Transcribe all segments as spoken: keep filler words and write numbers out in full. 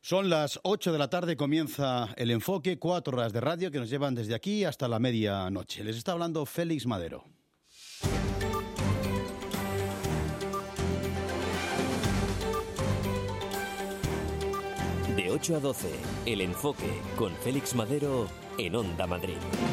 Son las ocho de la tarde, comienza El Enfoque, cuatro horas de radio que nos llevan desde aquí hasta la medianoche. Les está hablando Félix Madero. De ocho a doce, El Enfoque, con Félix Madero, en Onda Madrid.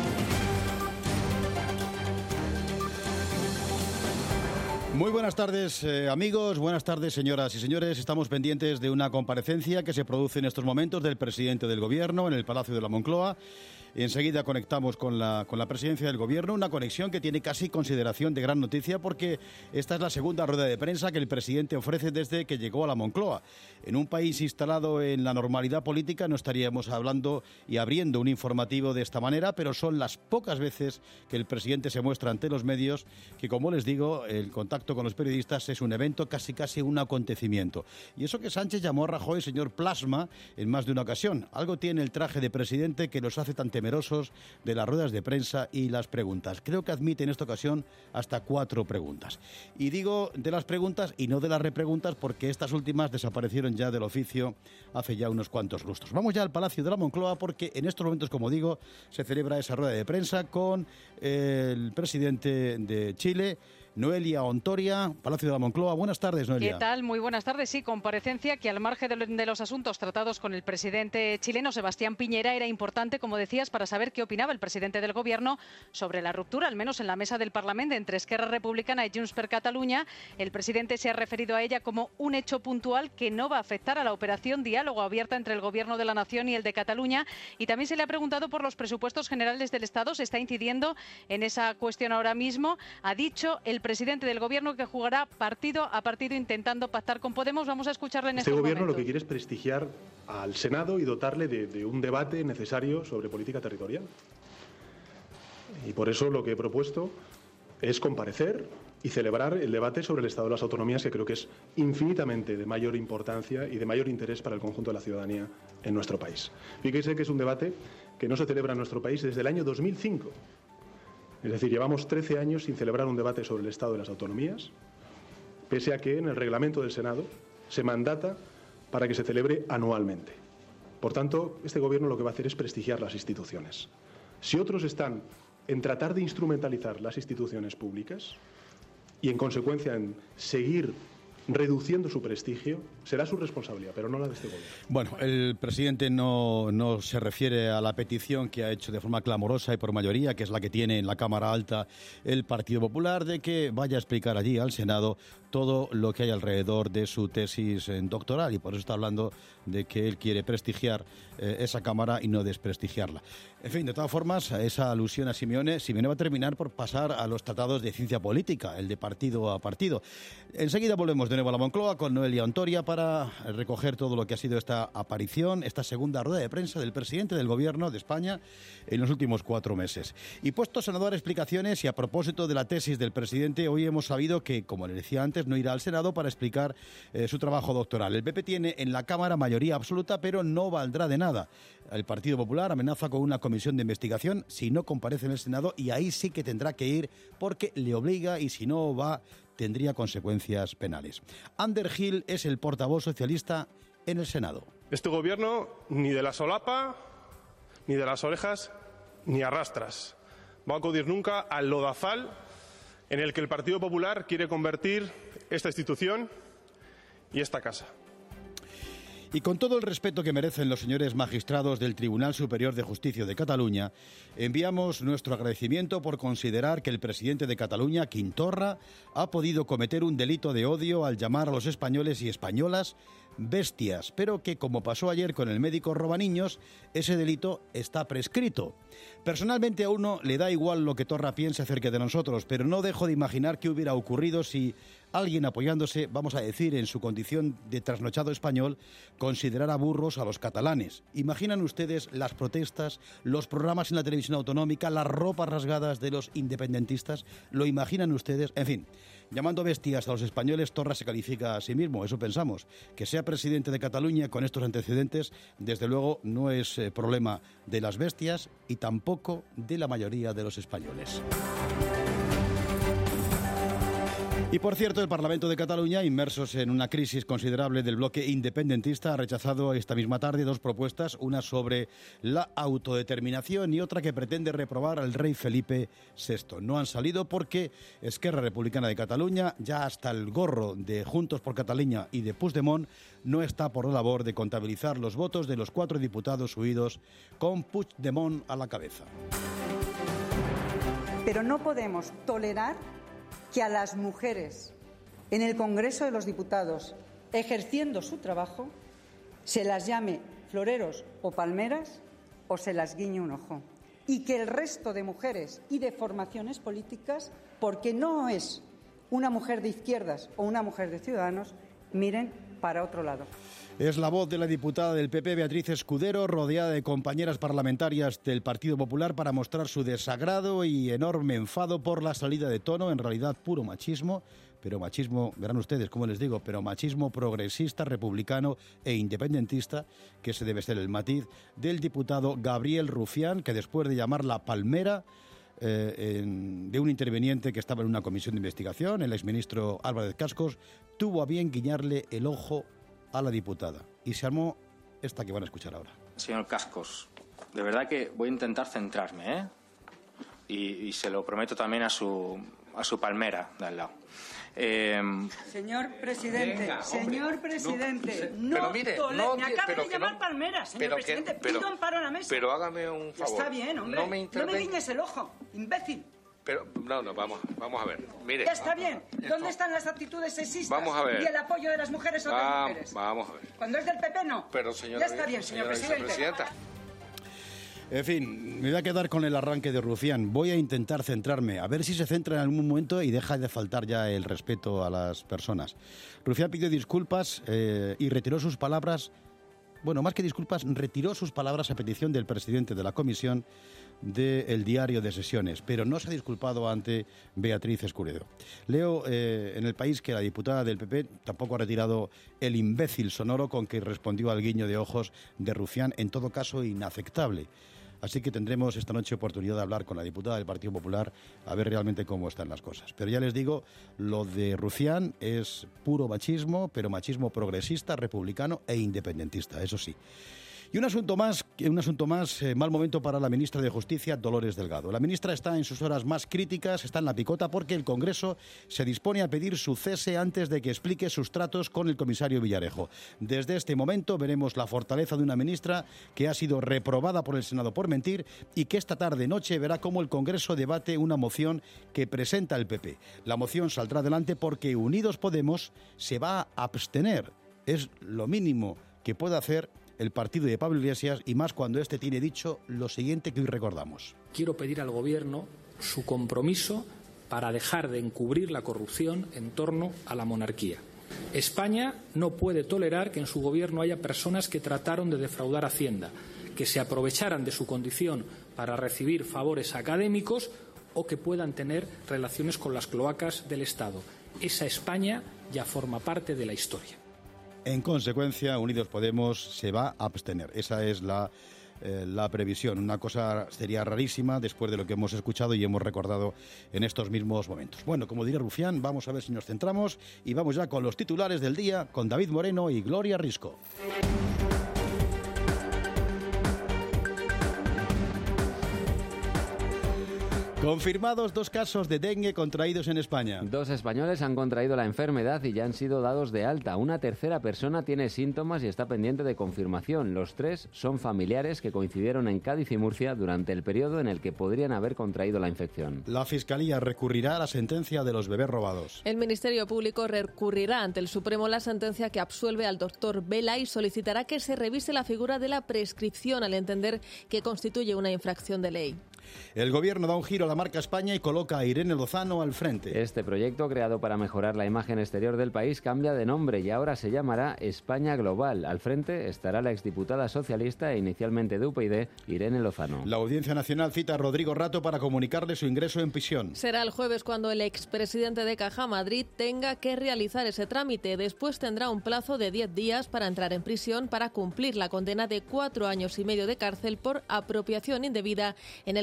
Muy buenas tardes, eh, amigos, buenas tardes, señoras y señores. Estamos pendientes de una comparecencia que se produce en estos momentos del presidente del Gobierno en el Palacio de la Moncloa. Enseguida conectamos con la, con la presidencia del Gobierno, una conexión que tiene casi consideración de gran noticia porque esta es la segunda rueda de prensa que el presidente ofrece desde que llegó a la Moncloa. En un país instalado en la normalidad política no estaríamos hablando y abriendo un informativo de esta manera, pero son las pocas veces que el presidente se muestra ante los medios que, como les digo, el contacto con los periodistas es un evento, casi casi un acontecimiento. Y eso que Sánchez llamó a Rajoy señor Plasma en más de una ocasión. Algo tiene el traje de presidente que los hace tan temerosos de las ruedas de prensa y las preguntas. Creo que admite en esta ocasión hasta cuatro preguntas. Y digo de las preguntas y no de las repreguntas porque estas últimas desaparecieron ya del oficio hace ya unos cuantos lustros. Vamos ya al Palacio de la Moncloa porque en estos momentos, como digo, se celebra esa rueda de prensa con el presidente de Chile, Noelia Ontoria, Palacio de la Moncloa. Buenas tardes, Noelia. ¿Qué tal? Muy buenas tardes. Sí, comparecencia que al margen de los asuntos tratados con el presidente chileno, Sebastián Piñera, era importante, como decías, para saber qué opinaba el presidente del Gobierno sobre la ruptura, al menos en la mesa del Parlamento, entre Esquerra Republicana y Junts per Catalunya. El presidente se ha referido a ella como un hecho puntual que no va a afectar a la operación diálogo abierta entre el Gobierno de la Nación y el de Cataluña. Y también se le ha preguntado por los presupuestos generales del Estado. Se está incidiendo en esa cuestión ahora mismo. Ha dicho el presidente del Gobierno que jugará partido a partido intentando pactar con Podemos. Vamos a escucharle en este estos Gobierno momentos. Lo que quiere es prestigiar al Senado y dotarle de, de un debate necesario sobre política territorial. Y por eso lo que he propuesto es comparecer y celebrar el debate sobre el estado de las autonomías, que creo que es infinitamente de mayor importancia y de mayor interés para el conjunto de la ciudadanía en nuestro país. Fíjese que es un debate que no se celebra en nuestro país desde el año dos mil cinco. Es decir, llevamos trece años sin celebrar un debate sobre el estado de las autonomías, pese a que en el reglamento del Senado se mandata para que se celebre anualmente. Por tanto, este Gobierno lo que va a hacer es prestigiar las instituciones. Si otros están en tratar de instrumentalizar las instituciones públicas y, en consecuencia, en seguir reduciendo su prestigio, será su responsabilidad, pero no la de este Gobierno. Bueno, el presidente no, no se refiere a la petición que ha hecho de forma clamorosa y por mayoría, que es la que tiene en la Cámara Alta el Partido Popular, de que vaya a explicar allí al Senado todo lo que hay alrededor de su tesis doctoral, y por eso está hablando de que él quiere prestigiar eh, esa Cámara y no desprestigiarla. En fin, de todas formas, esa alusión a Simeone, Simeone va a terminar por pasar a los tratados de ciencia política, el de partido a partido. Enseguida volvemos de nuevo a la Moncloa con Noelia Ontoria para recoger todo lo que ha sido esta aparición, esta segunda rueda de prensa del presidente del Gobierno de España en los últimos cuatro meses. Y puestos a no dar explicaciones y a propósito de la tesis del presidente, hoy hemos sabido que, como le decía antes, no irá al Senado para explicar eh, su trabajo doctoral. El P P tiene en la Cámara mayoría absoluta, pero no valdrá de nada. El Partido Popular amenaza con una comisión de investigación si no comparece en el Senado, y ahí sí que tendrá que ir porque le obliga, y si no va tendría consecuencias penales. Ander Gil es el portavoz socialista en el Senado. Este Gobierno ni de la solapa, ni de las orejas, ni arrastras va a acudir nunca al lodazal en el que el Partido Popular quiere convertir esta institución y esta casa. Y con todo el respeto que merecen los señores magistrados del Tribunal Superior de Justicia de Cataluña, enviamos nuestro agradecimiento por considerar que el presidente de Cataluña, Quim Torra, ha podido cometer un delito de odio al llamar a los españoles y españolas bestias, pero que, como pasó ayer con el médico Robaniños, ese delito está prescrito. Personalmente a uno le da igual lo que Torra piense acerca de nosotros, pero no dejo de imaginar qué hubiera ocurrido si alguien apoyándose, vamos a decir, en su condición de trasnochado español, considerara burros a los catalanes. ¿Imaginan ustedes las protestas, los programas en la televisión autonómica, las ropas rasgadas de los independentistas? ¿Lo imaginan ustedes? En fin, llamando bestias a los españoles, Torra se califica a sí mismo, eso pensamos. Que sea presidente de Cataluña con estos antecedentes, desde luego no es eh, problema de las bestias y tampoco de la mayoría de los españoles. Y por cierto, el Parlamento de Cataluña, inmersos en una crisis considerable del bloque independentista, ha rechazado esta misma tarde dos propuestas, una sobre la autodeterminación y otra que pretende reprobar al rey Felipe sexto. No han salido porque Esquerra Republicana de Cataluña, ya hasta el gorro de Juntos por Cataluña y de Puigdemont, no está por la labor de contabilizar los votos de los cuatro diputados huidos con Puigdemont a la cabeza. Pero no podemos tolerar que a las mujeres en el Congreso de los Diputados, ejerciendo su trabajo, se las llame floreros o palmeras o se las guiñe un ojo. Y que el resto de mujeres y de formaciones políticas, porque no es una mujer de izquierdas o una mujer de Ciudadanos, miren para otro lado. Es la voz de la diputada del P P, Beatriz Escudero, rodeada de compañeras parlamentarias del Partido Popular para mostrar su desagrado y enorme enfado por la salida de tono, en realidad puro machismo, pero machismo, verán ustedes cómo les digo, pero machismo progresista, republicano e independentista, que ese debe ser el matiz del diputado Gabriel Rufián, que después de llamarla palmera, Eh, en, de un interviniente que estaba en una comisión de investigación, el exministro Álvarez Cascos, tuvo a bien guiñarle el ojo a la diputada. Y se armó esta que van a escuchar ahora. Señor Cascos, de verdad que voy a intentar centrarme, ¿eh? Y, y se lo prometo también a su, a su palmera de al lado. Eh, señor presidente, venga, señor hombre, presidente, no, no, pero mire, tole, no, me acaba pero de llamar no, palmera, señor pero presidente, que, pero, pido amparo a la mesa. Pero hágame un favor. Está bien, hombre, no me, no me guiñes el ojo, imbécil. Pero, no, no, vamos, vamos a ver. Mire, Ya está bien. ¿Dónde están las actitudes sexistas? Vamos a ver. Y el apoyo de las mujeres a otras Va, mujeres. Vamos a ver. Cuando es del P P, no. Pero, señora, ya está bien, señor señora presidente. vicepresidenta. En fin, me voy a quedar con el arranque de Rufián. Voy a intentar centrarme, a ver si se centra en algún momento y deja de faltar ya el respeto a las personas. Rufián pidió disculpas eh, y retiró sus palabras, bueno, más que disculpas, retiró sus palabras a petición del presidente de la comisión del diario de sesiones, pero no se ha disculpado ante Beatriz Escudero. Leo eh, en El País que la diputada del P P tampoco ha retirado el imbécil sonoro con que respondió al guiño de ojos de Rufián, en todo caso inaceptable. Así que tendremos esta noche oportunidad de hablar con la diputada del Partido Popular a ver realmente cómo están las cosas. Pero ya les digo, lo de Rufián es puro machismo, pero machismo progresista, republicano e independentista, eso sí. Y un asunto más, un asunto más eh, mal momento para la ministra de Justicia, Dolores Delgado. La ministra está en sus horas más críticas, está en la picota porque el Congreso se dispone a pedir su cese antes de que explique sus tratos con el comisario Villarejo. Desde este momento veremos la fortaleza de una ministra que ha sido reprobada por el Senado por mentir y que esta tarde-noche verá cómo el Congreso debate una moción que presenta el P P. La moción saldrá adelante porque Unidos Podemos se va a abstener. Es lo mínimo que puede hacer el partido de Pablo Iglesias, y más cuando este tiene dicho lo siguiente que hoy recordamos. Quiero pedir al Gobierno su compromiso para dejar de encubrir la corrupción en torno a la monarquía. España no puede tolerar que en su Gobierno haya personas que trataron de defraudar Hacienda, que se aprovecharan de su condición para recibir favores académicos o que puedan tener relaciones con las cloacas del Estado. Esa España ya forma parte de la historia. En consecuencia, Unidos Podemos se va a abstener. Esa es la, eh, la previsión. Una cosa sería rarísima después de lo que hemos escuchado y hemos recordado en estos mismos momentos. Bueno, como diría Rufián, vamos a ver si nos centramos y vamos ya con los titulares del día con David Moreno y Gloria Risco. Confirmados dos casos de dengue contraídos en España. Dos españoles han contraído la enfermedad y ya han sido dados de alta. Una tercera persona tiene síntomas y está pendiente de confirmación. Los tres son familiares que coincidieron en Cádiz y Murcia durante el periodo en el que podrían haber contraído la infección. La Fiscalía recurrirá a la sentencia de los bebés robados. El Ministerio Público recurrirá ante el Supremo la sentencia que absuelve al doctor Vela y solicitará que se revise la figura de la prescripción al entender que constituye una infracción de ley. El Gobierno da un giro a la marca España y coloca a Irene Lozano al frente. Este proyecto, creado para mejorar la imagen exterior del país, cambia de nombre y ahora se llamará España Global. Al frente estará la exdiputada socialista e inicialmente de U P YD, Irene Lozano. La Audiencia Nacional cita a Rodrigo Rato para comunicarle su ingreso en prisión. Será el jueves cuando el expresidente de Caja Madrid tenga que realizar ese trámite. Después tendrá un plazo de diez días para entrar en prisión para cumplir la condena de cuatro años y medio de cárcel por apropiación indebida en el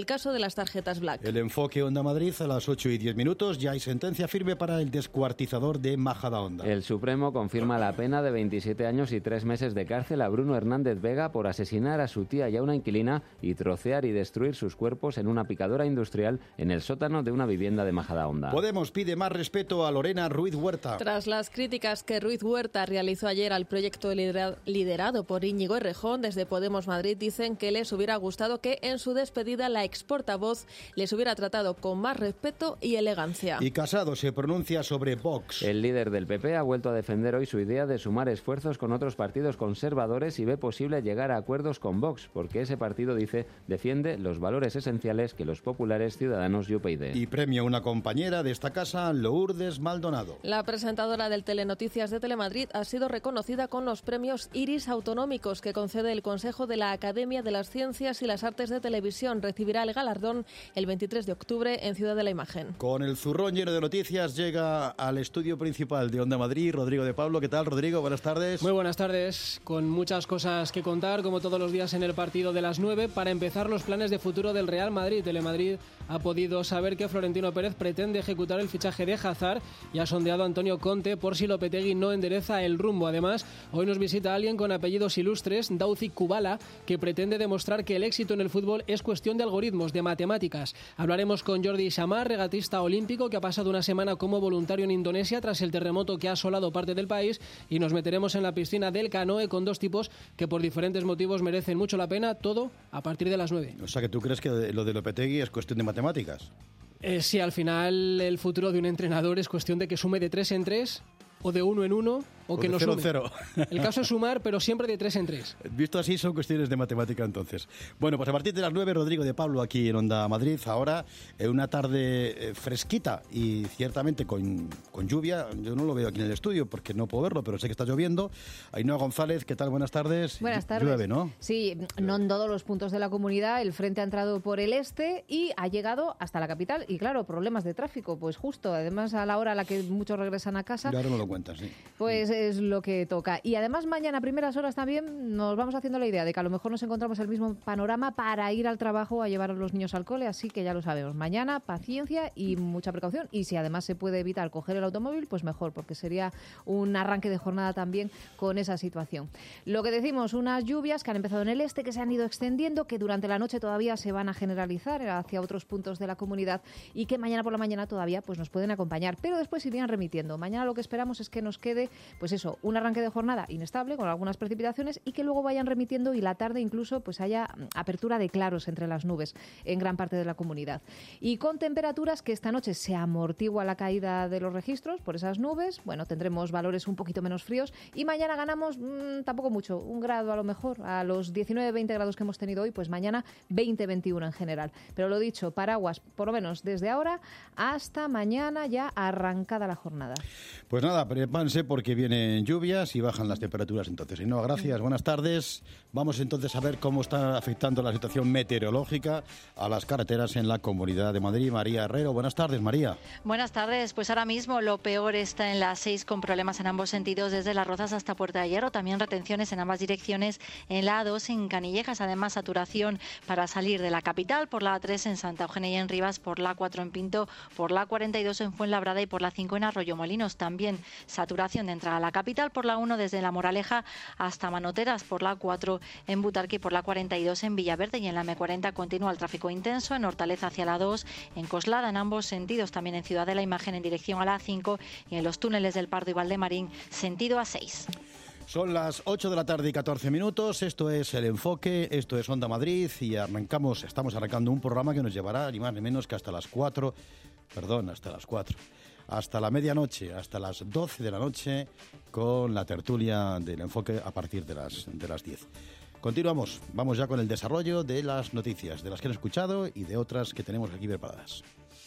caso de las tarjetas Black. El enfoque Onda Madrid a las ocho y diez minutos. Ya hay sentencia firme para el descuartizador de Majadahonda. El Supremo confirma la pena de veintisiete años y tres meses de cárcel a Bruno Hernández Vega por asesinar a su tía y a una inquilina y trocear y destruir sus cuerpos en una picadora industrial en el sótano de una vivienda de Majadahonda. Podemos pide más respeto a Lorena Ruiz Huerta. Tras las críticas que Ruiz Huerta realizó ayer al proyecto liderado por Íñigo Errejón, desde Podemos Madrid dicen que les hubiera gustado que en su despedida la ex portavoz les hubiera tratado con más respeto y elegancia. Y Casado se pronuncia sobre Vox. El líder del P P ha vuelto a defender hoy su idea de sumar esfuerzos con otros partidos conservadores y ve posible llegar a acuerdos con Vox, porque ese partido, dice, defiende los valores esenciales que los populares, Ciudadanos y U P YD. Y premia a una compañera de esta casa, Lourdes Maldonado. La presentadora del Telenoticias de Telemadrid ha sido reconocida con los premios Iris Autonómicos que concede el Consejo de la Academia de las Ciencias y las Artes de Televisión. Recibirá el galardón el veintitrés de octubre en Ciudad de la Imagen. Con el zurrón lleno de noticias llega al estudio principal de Onda Madrid Rodrigo de Pablo. ¿Qué tal, Rodrigo? Buenas tardes. Muy buenas tardes. Con muchas cosas que contar, como todos los días en el partido de las nueve. Para empezar, los planes de futuro del Real Madrid. Telemadrid ha podido saber que Florentino Pérez pretende ejecutar el fichaje de Hazard y ha sondeado a Antonio Conte por si Lopetegui no endereza el rumbo. Además, hoy nos visita alguien con apellidos ilustres, Dauci Kubala, que pretende demostrar que el éxito en el fútbol es cuestión de algoritmos, de matemáticas. Hablaremos con Jordi Samar, regatista olímpico que ha pasado una semana como voluntario en Indonesia tras el terremoto que ha asolado parte del país, y nos meteremos en la piscina del canoe con dos tipos que por diferentes motivos merecen mucho la pena, todo a partir de las nueve. O sea, que tú crees que lo de Lopetegui es cuestión de matemáticas. Eh, sí, al final el futuro de un entrenador es cuestión de que sume de tres en tres o de uno en uno o, o que no cero sume. Cero. El caso es sumar, pero siempre de tres en tres. Visto así, son cuestiones de matemática entonces. Bueno, pues a partir de las nueve, Rodrigo de Pablo aquí en Onda Madrid. Ahora, en una tarde fresquita y ciertamente con, con lluvia. Yo no lo veo aquí en el estudio porque no puedo verlo, pero sé que está lloviendo. Ainhoa González, ¿qué tal? Buenas tardes. Buenas tardes. Llueve, ¿no? Sí, no en todos los puntos de la comunidad. El frente ha entrado por el este y ha llegado hasta la capital. Y claro, problemas de tráfico, pues justo. Además, a la hora a la que muchos regresan a casa. Ya ahora me lo cuentas, sí. Pues es lo que toca. Y además mañana a primeras horas también nos vamos haciendo la idea de que a lo mejor nos encontramos el mismo panorama para ir al trabajo a llevar a los niños al cole, así que ya lo sabemos. Mañana paciencia y mucha precaución, y si además se puede evitar coger el automóvil, pues mejor, porque sería un arranque de jornada también con esa situación. Lo que decimos, unas lluvias que han empezado en el este, que se han ido extendiendo, que durante la noche todavía se van a generalizar hacia otros puntos de la comunidad y que mañana por la mañana todavía pues nos pueden acompañar, pero después irían remitiendo. Mañana lo que esperamos es que nos quede pues eso, un arranque de jornada inestable con algunas precipitaciones y que luego vayan remitiendo y la tarde incluso pues haya apertura de claros entre las nubes en gran parte de la comunidad. Y con temperaturas que esta noche se amortigua la caída de los registros por esas nubes, bueno, tendremos valores un poquito menos fríos y mañana ganamos mmm, tampoco mucho, un grado a lo mejor, a los diecinueve veinte grados que hemos tenido hoy, pues mañana veinte veintiuno en general. Pero lo dicho, paraguas por lo menos desde ahora hasta mañana ya arrancada la jornada. Pues nada, prepárense porque vienen lluvias y bajan las temperaturas entonces. Y no, gracias, buenas tardes. Vamos entonces a ver cómo está afectando la situación meteorológica a las carreteras en la Comunidad de Madrid. María Herrero, buenas tardes, María. Buenas tardes, pues ahora mismo lo peor está en la seis con problemas en ambos sentidos desde Las Rozas hasta Puerta de Hierro, también retenciones en ambas direcciones en la A dos en Canillejas, además saturación para salir de la capital por la A tres en Santa Eugenia y en Rivas, por la A cuatro en Pinto, por la A cuarenta y dos en Fuenlabrada y por la cinco en Arroyomolinos, también saturación de entrada a la capital por la uno desde La Moraleja hasta Manoteras, por la A cuatro en Butarque y por la cuarenta y dos en Villaverde, y en la M cuarenta continúa el tráfico intenso en Hortaleza hacia la dos, en Coslada en ambos sentidos, también en Ciudad de la Imagen en dirección a la A cinco y en los túneles del Pardo y Valdemarín sentido A seis. Son las ocho de la tarde y catorce minutos, esto es El Enfoque, esto es Onda Madrid y arrancamos, estamos arrancando un programa que nos llevará ni más ni menos que hasta las cuatro, perdón, hasta las cuatro, hasta la medianoche, hasta las doce de la noche con la tertulia del Enfoque a partir de las, de las diez. Continuamos, vamos ya con el desarrollo de las noticias, de las que han escuchado y de otras que tenemos aquí preparadas.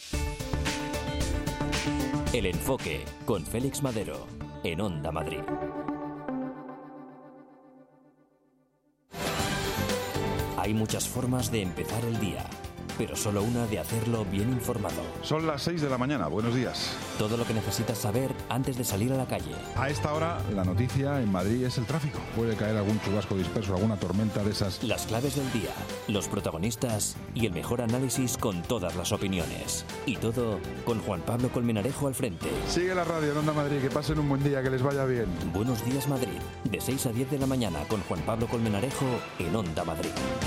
El Enfoque con Félix Madero en Onda Madrid. Hay muchas formas de empezar el día. pero solo una de hacerlo bien informado. Son las seis de la mañana, buenos días. Todo lo que necesitas saber antes de salir a la calle. A esta hora, la noticia en Madrid es el tráfico. Puede caer algún chubasco disperso, alguna tormenta de esas. Las claves del día, los protagonistas y el mejor análisis con todas las opiniones. Y todo con Juan Pablo Colmenarejo al frente. Sigue la radio en Onda Madrid, que pasen un buen día, que les vaya bien. Buenos días Madrid, de seis a diez de la mañana con Juan Pablo Colmenarejo en Onda Madrid.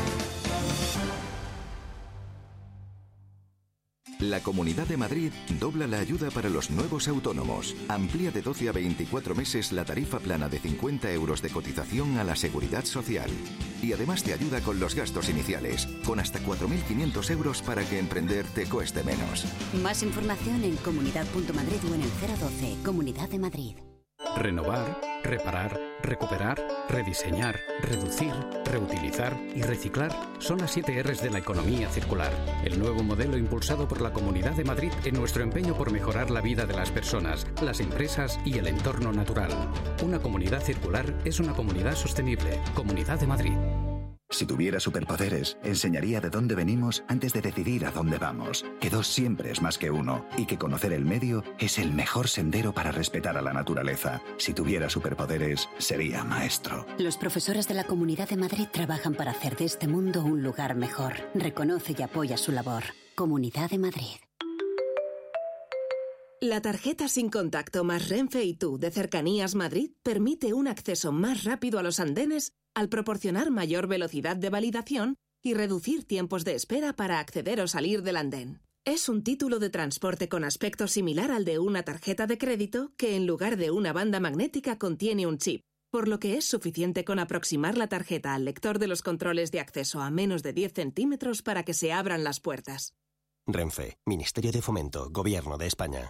La Comunidad de Madrid dobla la ayuda para los nuevos autónomos. Amplía de doce a veinticuatro meses la tarifa plana de cincuenta euros de cotización a la Seguridad Social. Y además te ayuda con los gastos iniciales, con hasta cuatro mil quinientos euros para que emprender te cueste menos. Más información en comunidad punto madrid o en el cero doce. Comunidad de Madrid. Renovar, reparar, recuperar, rediseñar, reducir, reutilizar y reciclar son las siete erres de la economía circular. El nuevo modelo impulsado por la Comunidad de Madrid en nuestro empeño por mejorar la vida de las personas, las empresas y el entorno natural. Una comunidad circular es una comunidad sostenible. Comunidad de Madrid. Si tuviera superpoderes, enseñaría de dónde venimos antes de decidir a dónde vamos. Que dos siempre es más que uno y que conocer el medio es el mejor sendero para respetar a la naturaleza. Si tuviera superpoderes, sería maestro. Los profesores de la Comunidad de Madrid trabajan para hacer de este mundo un lugar mejor. Reconoce y apoya su labor. Comunidad de Madrid. La tarjeta sin contacto más Renfe y Tú de Cercanías Madrid permite un acceso más rápido a los andenes al proporcionar mayor velocidad de validación y reducir tiempos de espera para acceder o salir del andén. Es un título de transporte con aspecto similar al de una tarjeta de crédito que en lugar de una banda magnética contiene un chip, por lo que es suficiente con aproximar la tarjeta al lector de los controles de acceso a menos de diez centímetros para que se abran las puertas. Renfe, Ministerio de Fomento, Gobierno de España.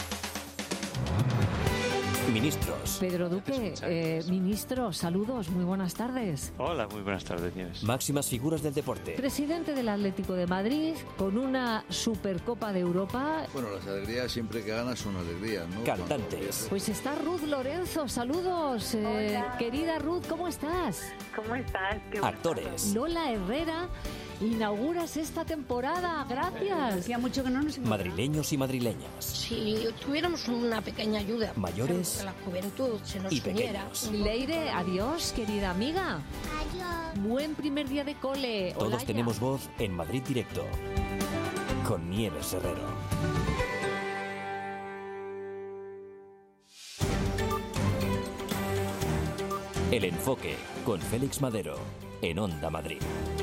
Ministros. Pedro Duque, eh, ministro, saludos, muy buenas tardes. Hola, muy buenas tardes, Nieves. Máximas figuras del deporte. Presidente del Atlético de Madrid, con una Supercopa de Europa. Bueno, las alegrías siempre que ganas son alegrías, ¿no? Cantantes. Pues está Ruth Lorenzo, saludos. Eh, querida Ruth, ¿cómo estás? ¿Cómo estás? Qué Actores. Lola Herrera, inauguras esta temporada, gracias. Hacía mucho que no nos... Madrileños y madrileñas. Si tuviéramos una pequeña ayuda. Mayores. Que la juventud se nos y uniera. pequeños. Leire, adiós, querida amiga. Adiós. Buen primer día de cole. Todos Olaya. tenemos voz en Madrid Directo. Con Nieves Herrero. El enfoque con Félix Madero en Onda Madrid.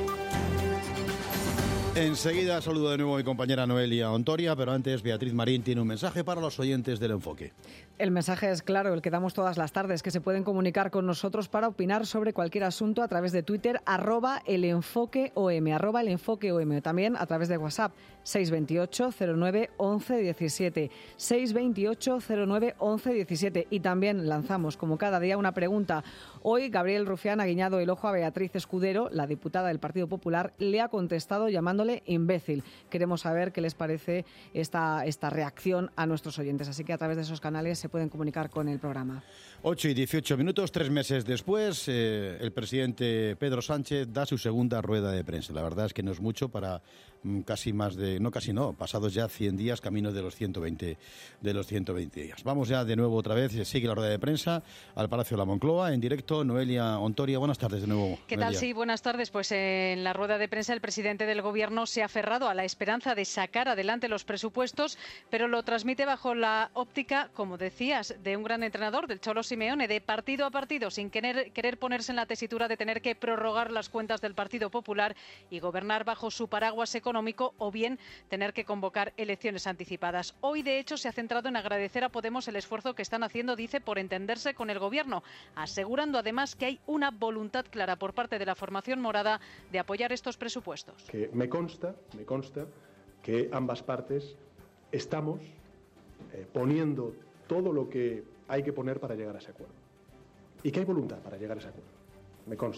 Enseguida saludo de nuevo a mi compañera Noelia Ontoria, pero antes Beatriz Marín tiene un mensaje para los oyentes del Enfoque. El mensaje es claro, el que damos todas las tardes, que se pueden comunicar con nosotros para opinar sobre cualquier asunto a través de Twitter, arroba el enfoque OM, arroba el enfoque OM, también a través de WhatsApp, seis veintiocho cero nueve once diecisiete, seis veintiocho cero nueve once diecisiete. Y también lanzamos, como cada día, una pregunta. Hoy Gabriel Rufián ha guiñado el ojo a Beatriz Escudero, la diputada del Partido Popular, le ha contestado llamándole imbécil. Queremos saber qué les parece esta, esta reacción a nuestros oyentes, así que a través de esos canales se pueden comunicar con el programa. ocho y dieciocho minutos, tres meses después, eh, el presidente Pedro Sánchez da su segunda rueda de prensa. La verdad es que no es mucho para mm, casi más de, no casi no, pasados ya cien días, camino de los ciento veinte, de los ciento veinte días. Vamos ya de nuevo otra vez, sigue la rueda de prensa al Palacio de la Moncloa, en directo, Noelia Ontoria. Buenas tardes de nuevo. ¿Qué Noelia. tal? Sí, buenas tardes. Pues en la rueda de prensa el presidente del Gobierno se ha aferrado a la esperanza de sacar adelante los presupuestos, pero lo transmite bajo la óptica, como decías, de un gran entrenador, del Cholo Simeone, de partido a partido, sin querer, querer ponerse en la tesitura de tener que prorrogar las cuentas del Partido Popular y gobernar bajo su paraguas económico, o bien tener que convocar elecciones anticipadas. Hoy, de hecho, se ha centrado en agradecer a Podemos el esfuerzo que están haciendo, dice, por entenderse con el Gobierno, asegurando además que hay una voluntad clara por parte de la formación morada de apoyar estos presupuestos. Que me consta, me consta que ambas partes estamos eh, poniendo todo lo que hay que poner para llegar a ese acuerdo. Y que hay voluntad para llegar a ese acuerdo. Me consta.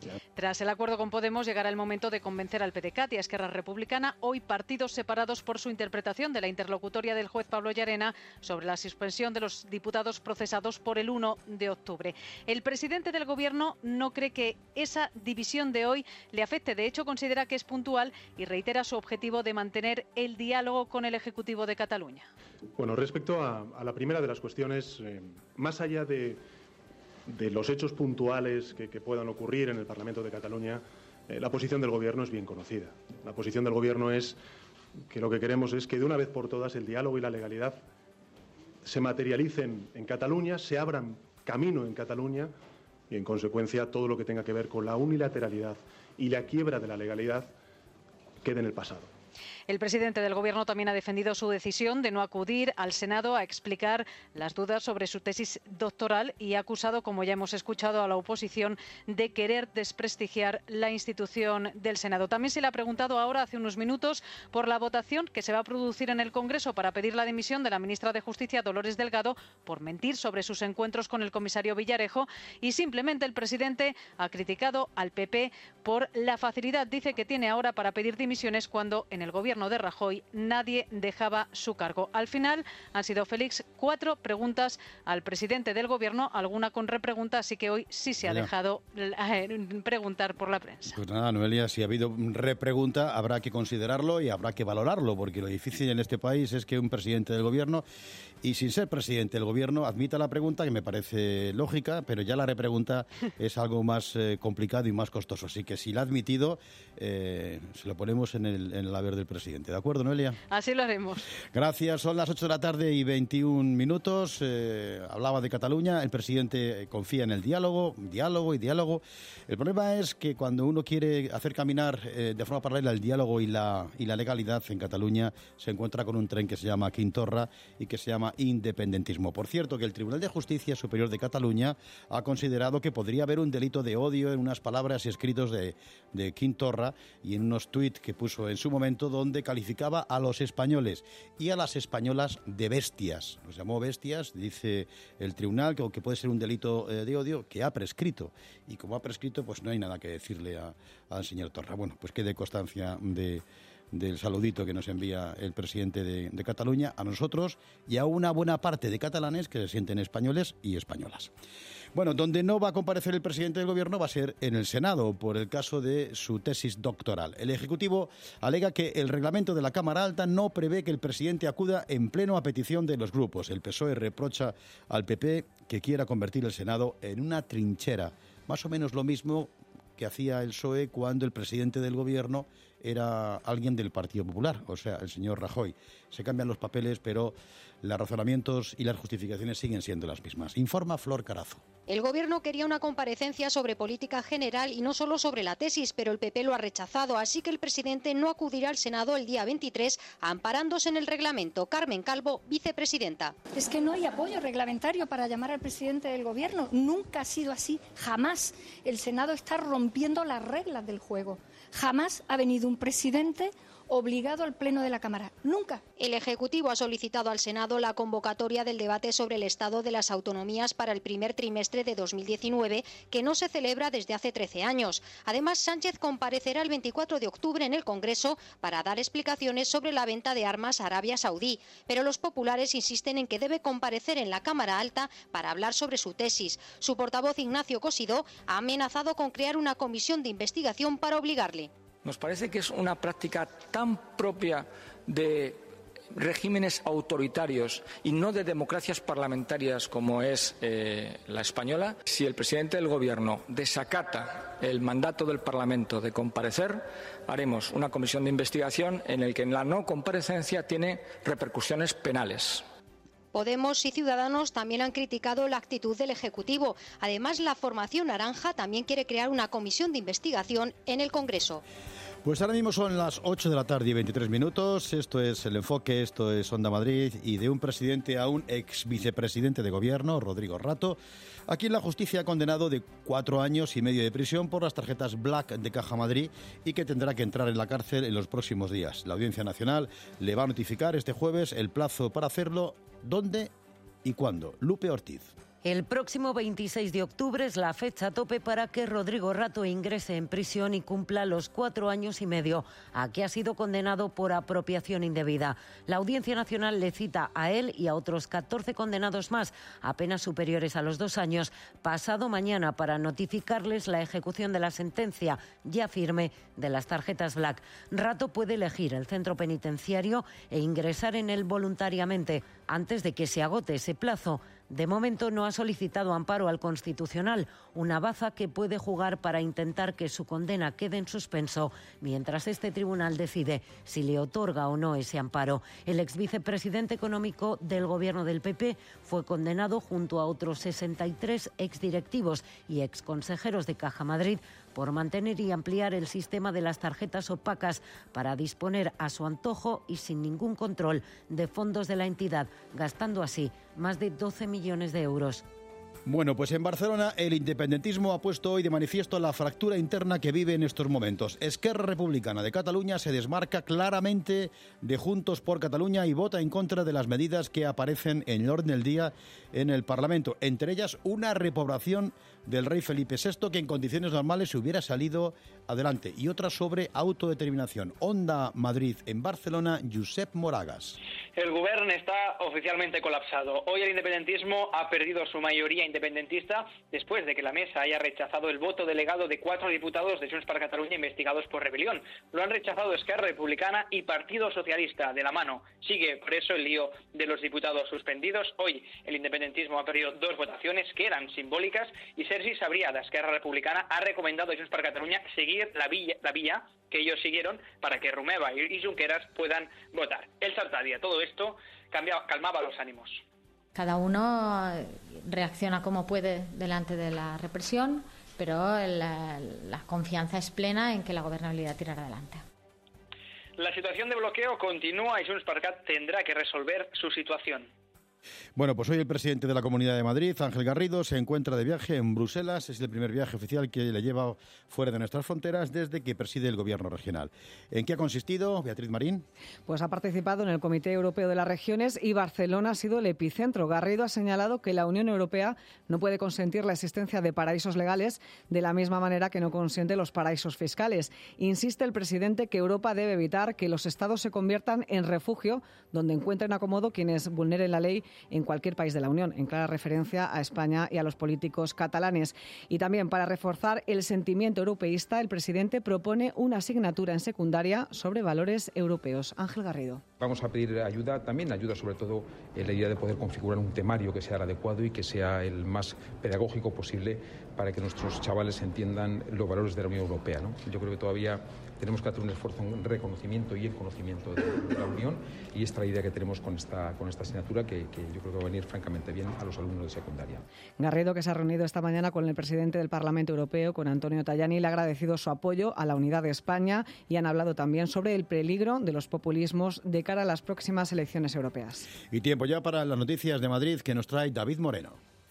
Tras el acuerdo con Podemos llegará el momento de convencer al P D C A T y a Esquerra Republicana, hoy partidos separados por su interpretación de la interlocutoria del juez Pablo Llarena sobre la suspensión de los diputados procesados por el uno de octubre. El presidente del Gobierno no cree que esa división de hoy le afecte. De hecho, considera que es puntual y reitera su objetivo de mantener el diálogo con el Ejecutivo de Cataluña. Bueno, respecto a, a la primera de las cuestiones, eh, más allá de... de los hechos puntuales que, que puedan ocurrir en el Parlamento de Cataluña, eh, la posición del Gobierno es bien conocida. La posición del Gobierno es que lo que queremos es que de una vez por todas el diálogo y la legalidad se materialicen en Cataluña, se abran camino en Cataluña y, en consecuencia, todo lo que tenga que ver con la unilateralidad y la quiebra de la legalidad quede en el pasado. El presidente del Gobierno también ha defendido su decisión de no acudir al Senado a explicar las dudas sobre su tesis doctoral y ha acusado, como ya hemos escuchado, a la oposición de querer desprestigiar la institución del Senado. También se le ha preguntado ahora, hace unos minutos, por la votación que se va a producir en el Congreso para pedir la dimisión de la ministra de Justicia, Dolores Delgado, por mentir sobre sus encuentros con el comisario Villarejo, y simplemente el presidente ha criticado al P P por la facilidad, dice, que tiene ahora para pedir dimisiones cuando en el Gobierno de Rajoy nadie dejaba su cargo. Al final han sido, Félix, cuatro preguntas al presidente del Gobierno, alguna con repregunta, así que hoy sí se ha dejado eh, preguntar por la prensa. Pues nada, Noelia, si ha habido repregunta habrá que considerarlo y habrá que valorarlo, porque lo difícil en este país es que un presidente del Gobierno, y sin ser presidente del Gobierno, admita la pregunta, que me parece lógica, pero ya la repregunta es algo más eh, complicado y más costoso. Así que si la ha admitido, eh, se lo ponemos en el, en el haber del presidente. ¿De acuerdo, Noelia? Así lo haremos. Gracias. Son las ocho de la tarde y veintiún minutos. Eh, hablaba de Cataluña. El presidente confía en el diálogo, diálogo y diálogo. El problema es que cuando uno quiere hacer caminar eh, de forma paralela el diálogo y la, y la legalidad en Cataluña, se encuentra con un tren que se llama Quim Torra y que se llama independentismo. Por cierto, que el Tribunal de Justicia Superior de Cataluña ha considerado que podría haber un delito de odio en unas palabras y escritos de, de Quim Torra y en unos tuits que puso en su momento, donde calificaba a los españoles y a las españolas de bestias. Los llamó bestias, dice el tribunal, que, que puede ser un delito eh, de odio que ha prescrito. Y como ha prescrito, pues no hay nada que decirle a, al señor Torra. Bueno, pues quede constancia de... del saludito que nos envía el presidente de, de Cataluña a nosotros y a una buena parte de catalanes que se sienten españoles y españolas. Bueno, donde no va a comparecer el presidente del Gobierno va a ser en el Senado por el caso de su tesis doctoral. El Ejecutivo alega que el reglamento de la Cámara Alta no prevé que el presidente acuda en pleno a petición de los grupos. El P S O E reprocha al P P que quiera convertir el Senado en una trinchera. Más o menos lo mismo que hacía el P S O E cuando el presidente del Gobierno era alguien del Partido Popular, o sea, el señor Rajoy. Se cambian los papeles, pero los razonamientos y las justificaciones siguen siendo las mismas. Informa Flor Carazo. El Gobierno quería una comparecencia sobre política general y no solo sobre la tesis, pero el P P lo ha rechazado, así que el presidente no acudirá al Senado el día veintitrés, amparándose en el reglamento. Carmen Calvo, vicepresidenta. Es que no hay apoyo reglamentario para llamar al presidente del Gobierno. Nunca ha sido así, jamás. El Senado está rompiendo las reglas del juego. Jamás ha venido un presidente obligado al Pleno de la Cámara. Nunca. El Ejecutivo ha solicitado al Senado la convocatoria del debate sobre el estado de las autonomías para el primer trimestre de dos mil diecinueve, que no se celebra desde hace trece años. Además, Sánchez comparecerá el veinticuatro de octubre en el Congreso para dar explicaciones sobre la venta de armas a Arabia Saudí. Pero los populares insisten en que debe comparecer en la Cámara Alta para hablar sobre su tesis. Su portavoz, Ignacio Cosidó, ha amenazado con crear una comisión de investigación para obligarle. Nos parece que es una práctica tan propia de regímenes autoritarios y no de democracias parlamentarias como es eh, la española. Si el presidente del Gobierno desacata el mandato del Parlamento de comparecer, haremos una comisión de investigación en la que la no comparecencia tiene repercusiones penales. Podemos y Ciudadanos también han criticado la actitud del Ejecutivo. Además, la formación naranja también quiere crear una comisión de investigación en el Congreso. Pues ahora mismo son las ocho de la tarde y veintitrés minutos. Esto es El Enfoque, esto es Onda Madrid. Y de un presidente a un ex vicepresidente de Gobierno, Rodrigo Rato, a quien la justicia ha condenado de cuatro años y medio de prisión por las tarjetas Black de Caja Madrid y que tendrá que entrar en la cárcel en los próximos días. La Audiencia Nacional le va a notificar este jueves el plazo para hacerlo, dónde y cuándo. Lupe Ortiz. El próximo veintiséis de octubre es la fecha tope para que Rodrigo Rato ingrese en prisión y cumpla los cuatro años y medio a que ha sido condenado por apropiación indebida. La Audiencia Nacional le cita a él y a otros catorce condenados más, apenas superiores a los dos años, pasado mañana para notificarles la ejecución de la sentencia ya firme de las tarjetas Black. Rato puede elegir el centro penitenciario e ingresar en él voluntariamente antes de que se agote ese plazo. De momento no ha solicitado amparo al Constitucional, una baza que puede jugar para intentar que su condena quede en suspenso mientras este tribunal decide si le otorga o no ese amparo. El ex vicepresidente económico del gobierno del P P fue condenado junto a otros sesenta y tres exdirectivos y exconsejeros de Caja Madrid por mantener y ampliar el sistema de las tarjetas opacas para disponer a su antojo y sin ningún control de fondos de la entidad, gastando así más de doce millones de euros. Bueno, pues en Barcelona el independentismo ha puesto hoy de manifiesto la fractura interna que vive en estos momentos. Esquerra Republicana de Cataluña se desmarca claramente de Juntos por Cataluña y vota en contra de las medidas que aparecen en el orden del día en el Parlamento, entre ellas una repoblación del rey Felipe sexto que en condiciones normales se hubiera salido adelante, y otra sobre autodeterminación. Onda Madrid en Barcelona, Josep Moragas. El gobierno está oficialmente colapsado. Hoy el independentismo ha perdido su mayoría independentista después de que la mesa haya rechazado el voto delegado de cuatro diputados de Junts per Catalunya investigados por rebelión. Lo han rechazado Esquerra Republicana y Partido Socialista de la mano. Sigue por eso el lío de los diputados suspendidos. Hoy el independentismo ha perdido dos votaciones que eran simbólicas y Sergi Sabrià de Esquerra Republicana ha recomendado a Junts per Catalunya seguir la vía, la vía que ellos siguieron para que Romeva y Junqueras puedan votar. El Sartàdia, todo esto cambiaba, calmaba los ánimos. Cada uno reacciona como puede delante de la represión, pero la, la confianza es plena en que la gobernabilidad tirará adelante. La situación de bloqueo continúa y Junts per Cat tendrá que resolver su situación. Bueno, pues hoy el presidente de la Comunidad de Madrid, Ángel Garrido, se encuentra de viaje en Bruselas. Es el primer viaje oficial que le lleva fuera de nuestras fronteras desde que preside el gobierno regional. ¿En qué ha consistido, Beatriz Marín? Pues ha participado en el Comité Europeo de las Regiones y Barcelona ha sido el epicentro. Garrido ha señalado que la Unión Europea no puede consentir la existencia de paraísos legales de la misma manera que no consiente los paraísos fiscales. Insiste el presidente que Europa debe evitar que los estados se conviertan en refugio donde encuentren acomodo quienes vulneren la ley en cualquier país de la Unión, en clara referencia a España y a los políticos catalanes. Y también para reforzar el sentimiento europeísta, el presidente propone una asignatura en secundaria sobre valores europeos. Ángel Garrido. Vamos a pedir ayuda, también ayuda sobre todo en la idea de poder configurar un temario que sea el adecuado y que sea el más pedagógico posible para que nuestros chavales entiendan los valores de la Unión Europea, ¿no? Yo creo que todavía tenemos que hacer un esfuerzo en reconocimiento y en conocimiento de, de la Unión, y esta es la idea que tenemos con esta, con esta asignatura que, que yo creo que va a venir francamente bien a los alumnos de secundaria. Garrido, que se ha reunido esta mañana con el presidente del Parlamento Europeo, con Antonio Tajani, le ha agradecido su apoyo a la unidad de España y han hablado también sobre el peligro de los populismos de cara a las próximas elecciones europeas. Y tiempo ya para las noticias de Madrid que nos trae David Moreno.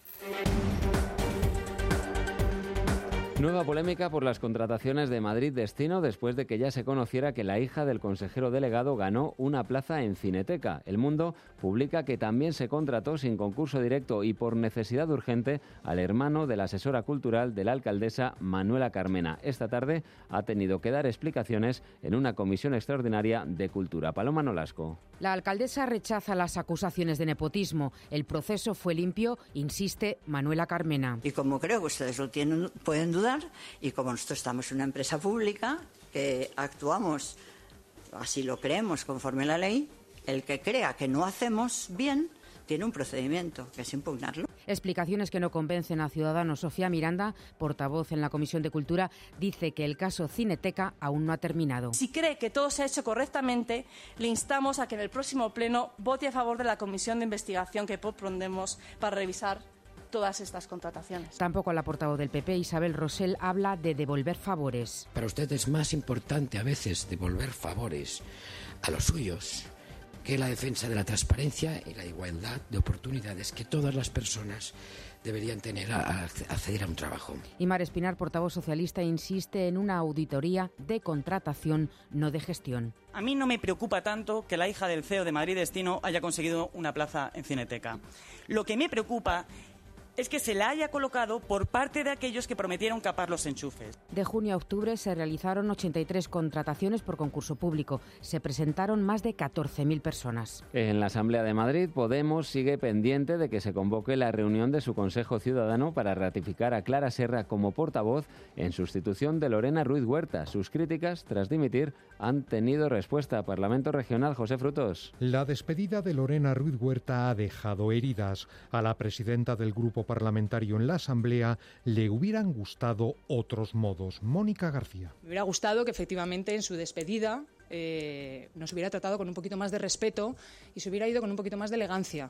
Nueva polémica por las contrataciones de Madrid Destino después de que ya se conociera que la hija del consejero delegado ganó una plaza en Cineteca. El Mundo publica que también se contrató sin concurso directo y por necesidad urgente al hermano de la asesora cultural de la alcaldesa Manuela Carmena. Esta tarde ha tenido que dar explicaciones en una comisión extraordinaria de Cultura. Paloma Nolasco. La alcaldesa rechaza las acusaciones de nepotismo. El proceso fue limpio, insiste Manuela Carmena. Y como creo que ustedes lo tienen, pueden dudar, y como nosotros estamos en una empresa pública que actuamos, así lo creemos, conforme a la ley, el que crea que no hacemos bien tiene un procedimiento, que es impugnarlo. Explicaciones que no convencen a Ciudadanos. Sofía Miranda, portavoz en la Comisión de Cultura, dice que el caso Cineteca aún no ha terminado. Si cree que todo se ha hecho correctamente, le instamos a que en el próximo pleno vote a favor de la comisión de investigación que propondremos para revisar todas estas contrataciones. Tampoco la portavoz del P P, Isabel Rosell, habla de devolver favores. Para usted es más importante a veces devolver favores a los suyos que la defensa de la transparencia y la igualdad de oportunidades que todas las personas deberían tener a acceder a un trabajo. Y Mar Espinar, portavoz socialista, insiste en una auditoría de contratación, no de gestión. A mí no me preocupa tanto que la hija del C E O de Madrid Destino haya conseguido una plaza en Cineteca. Lo que me preocupa es que se la haya colocado por parte de aquellos que prometieron capar los enchufes. De junio a octubre se realizaron ochenta y tres contrataciones por concurso público. Se presentaron más de catorce mil personas. En la Asamblea de Madrid, Podemos sigue pendiente de que se convoque la reunión de su Consejo Ciudadano para ratificar a Clara Serra como portavoz en sustitución de Lorena Ruiz Huerta. Sus críticas, tras dimitir, han tenido respuesta. Parlamento Regional, José Frutos. La despedida de Lorena Ruiz Huerta ha dejado heridas. A la presidenta del grupo parlamentario en la Asamblea le hubieran gustado otros modos. Mónica García. Me hubiera gustado que efectivamente en su despedida eh, nos hubiera tratado con un poquito más de respeto y se hubiera ido con un poquito más de elegancia.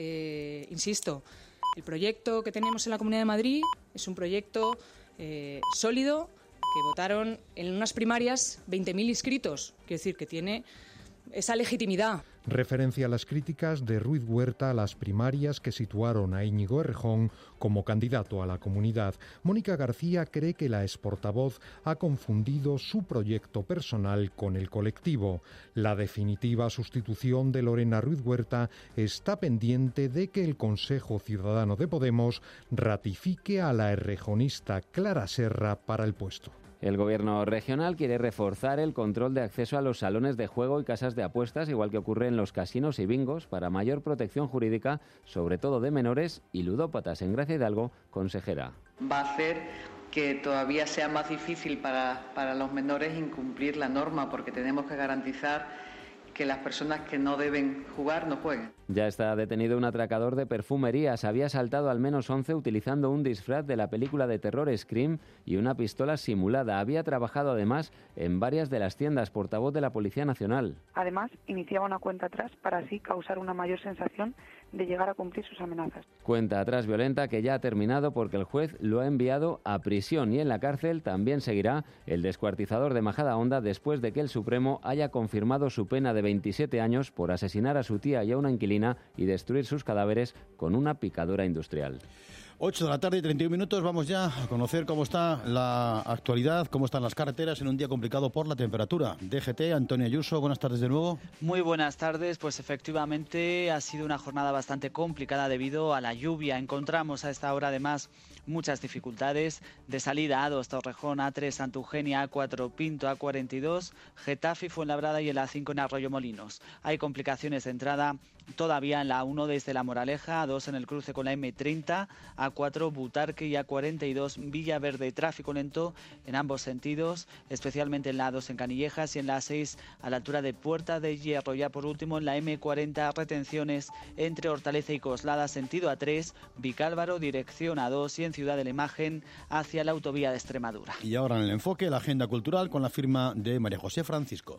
Eh, insisto, el proyecto que tenemos en la Comunidad de Madrid es un proyecto eh, sólido, que votaron en unas primarias veinte mil inscritos. Quiero decir que tiene esa legitimidad. Referencia a las críticas de Ruiz Huerta a las primarias que situaron a Íñigo Errejón como candidato a la comunidad. Mónica García cree que la exportavoz ha confundido su proyecto personal con el colectivo. La definitiva sustitución de Lorena Ruiz Huerta está pendiente de que el Consejo Ciudadano de Podemos ratifique a la errejonista Clara Serra para el puesto. El Gobierno regional quiere reforzar el control de acceso a los salones de juego y casas de apuestas, igual que ocurre en los casinos y bingos, para mayor protección jurídica, sobre todo de menores y ludópatas. En Gracia Hidalgo, consejera. Va a hacer que todavía sea más difícil para, para los menores incumplir la norma, porque tenemos que garantizar que las personas que no deben jugar no jueguen. Ya está detenido un atracador de perfumerías. Había asaltado al menos once utilizando un disfraz de la película de terror Scream y una pistola simulada. Había trabajado además en varias de las tiendas. Portavoz de la Policía Nacional. Además, iniciaba una cuenta atrás para así causar una mayor sensación de llegar a cumplir sus amenazas. Cuenta atrás violenta que ya ha terminado porque el juez lo ha enviado a prisión, y en la cárcel también seguirá el descuartizador de Majadahonda después de que el Supremo haya confirmado su pena de veintisiete años por asesinar a su tía y a una inquilina y destruir sus cadáveres con una picadora industrial. ocho de la tarde y treinta y un minutos. Vamos ya a conocer cómo está la actualidad, cómo están las carreteras en un día complicado por la temperatura. D G T, Antonio Ayuso, buenas tardes de nuevo. Muy buenas tardes. Pues efectivamente ha sido una jornada bastante complicada debido a la lluvia. Encontramos a esta hora además muchas dificultades de salida: A dos Torrejón, A tres Santa Eugenia, A cuatro Pinto, A cuarenta y dos Getafe y Fuenlabrada, y en la A cinco en Arroyomolinos. Hay complicaciones de entrada todavía en la A uno desde La Moraleja, A dos en el cruce con la M treinta, A cuatro Butarque y A cuarenta y dos Villaverde. Tráfico lento en ambos sentidos, especialmente en la A dos en Canillejas y en la A seis a la altura de Puerta de Hierro. Ya por último en la M cuarenta retenciones entre Hortaleza y Coslada sentido A tres, Vicálvaro dirección A dos y en Ciudad de la Imagen hacia la autovía de Extremadura. Y ahora en el enfoque, la agenda cultural con la firma de María José Francisco.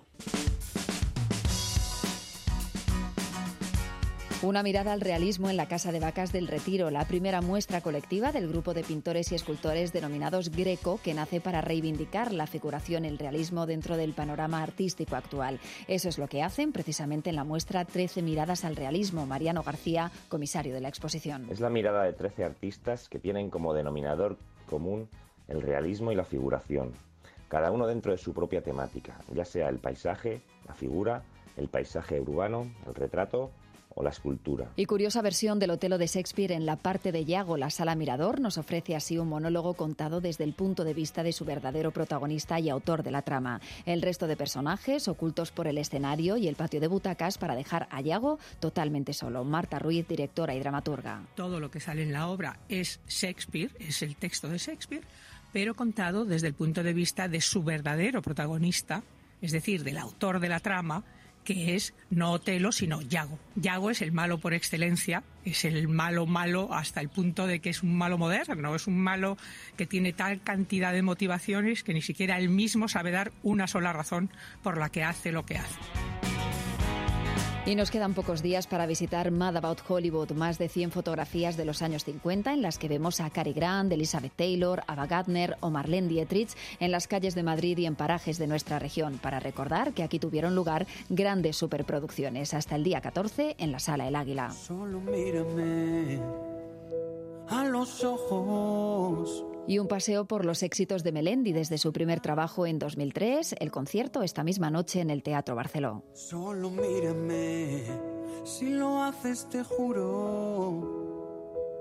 Una mirada al realismo en la Casa de Vacas del Retiro, la primera muestra colectiva del grupo de pintores y escultores denominados Greco, que nace para reivindicar la figuración y el realismo dentro del panorama artístico actual. Eso es lo que hacen precisamente en la muestra trece miradas al realismo. Mariano García, comisario de la exposición. Es la mirada de trece artistas que tienen como denominador común el realismo y la figuración, cada uno dentro de su propia temática, ya sea el paisaje, la figura, el paisaje urbano, el retrato o la escultura. Y curiosa versión del Otelo de Shakespeare en la parte de Iago. La Sala Mirador nos ofrece así un monólogo contado desde el punto de vista de su verdadero protagonista y autor de la trama. El resto de personajes ocultos por el escenario y el patio de butacas para dejar a Iago totalmente solo. Marta Ruiz, directora y dramaturga. Todo lo que sale en la obra es Shakespeare, es el texto de Shakespeare, pero contado desde el punto de vista de su verdadero protagonista, es decir, del autor de la trama, que es no Otelo, sino Iago. Iago es el malo por excelencia, es el malo malo hasta el punto de que es un malo moderno, es un malo que tiene tal cantidad de motivaciones que ni siquiera él mismo sabe dar una sola razón por la que hace lo que hace. Y nos quedan pocos días para visitar Mad About Hollywood, más de cien fotografías de los años cincuenta en las que vemos a Cary Grant, Elizabeth Taylor, Ava Gardner o Marlene Dietrich en las calles de Madrid y en parajes de nuestra región, para recordar que aquí tuvieron lugar grandes superproducciones. Hasta el día catorce en la Sala El Águila. Solo mírame a los ojos. Y un paseo por los éxitos de Melendi desde su primer trabajo en dos mil tres, el concierto esta misma noche en el Teatro Barceló. Solo mírame, si lo haces te juro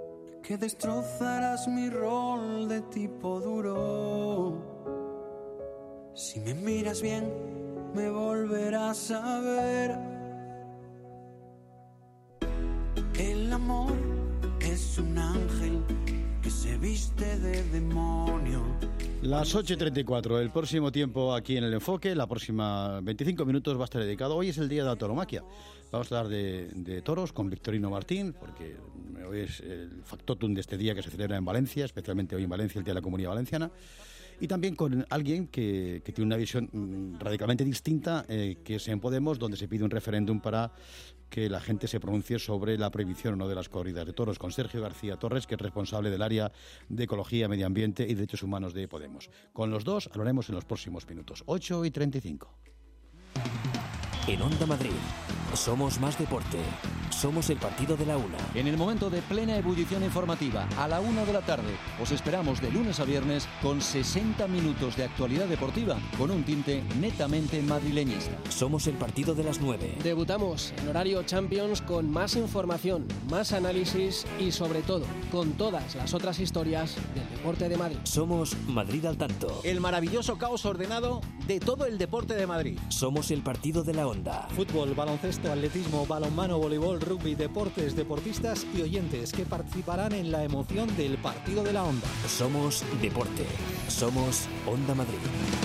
que destrozarás mi rol de tipo duro. Si me miras bien, me volverás a ver. El amor es un ángel que se viste de demonio. Las ocho y treinta y cuatro, el próximo tiempo aquí en El Enfoque, la próxima veinticinco minutos va a estar dedicado. Hoy es el día de la tauromaquia. Vamos a hablar de, de toros con Victorino Martín, porque hoy es el factotum de este día que se celebra en Valencia, especialmente hoy en Valencia, el Día de la Comunidad Valenciana. Y también con alguien que, que tiene una visión radicalmente distinta, eh, que es en Podemos, donde se pide un referéndum para que la gente se pronuncie sobre la prohibición o no de las corridas de toros, con Sergio García Torres, que es responsable del área de Ecología, Medio Ambiente y Derechos Humanos de Podemos. Con los dos hablaremos en los próximos minutos. ocho y treinta y cinco. En Onda Madrid, somos más deporte. Somos el partido de la una. En el momento de plena ebullición informativa, a la una de la tarde, os esperamos de lunes a viernes con sesenta minutos de actualidad deportiva con un tinte netamente madrileñista. Somos el partido de las nueve. Debutamos en horario Champions con más información, más análisis y sobre todo con todas las otras historias del deporte de Madrid. Somos Madrid al tanto. El maravilloso caos ordenado de todo el deporte de Madrid. Somos el partido de la onda. Fútbol, baloncesto, atletismo, balonmano, voleibol, rugby, deportes, deportistas y oyentes que participarán en la emoción del partido de la onda. Somos deporte. Somos Onda Madrid.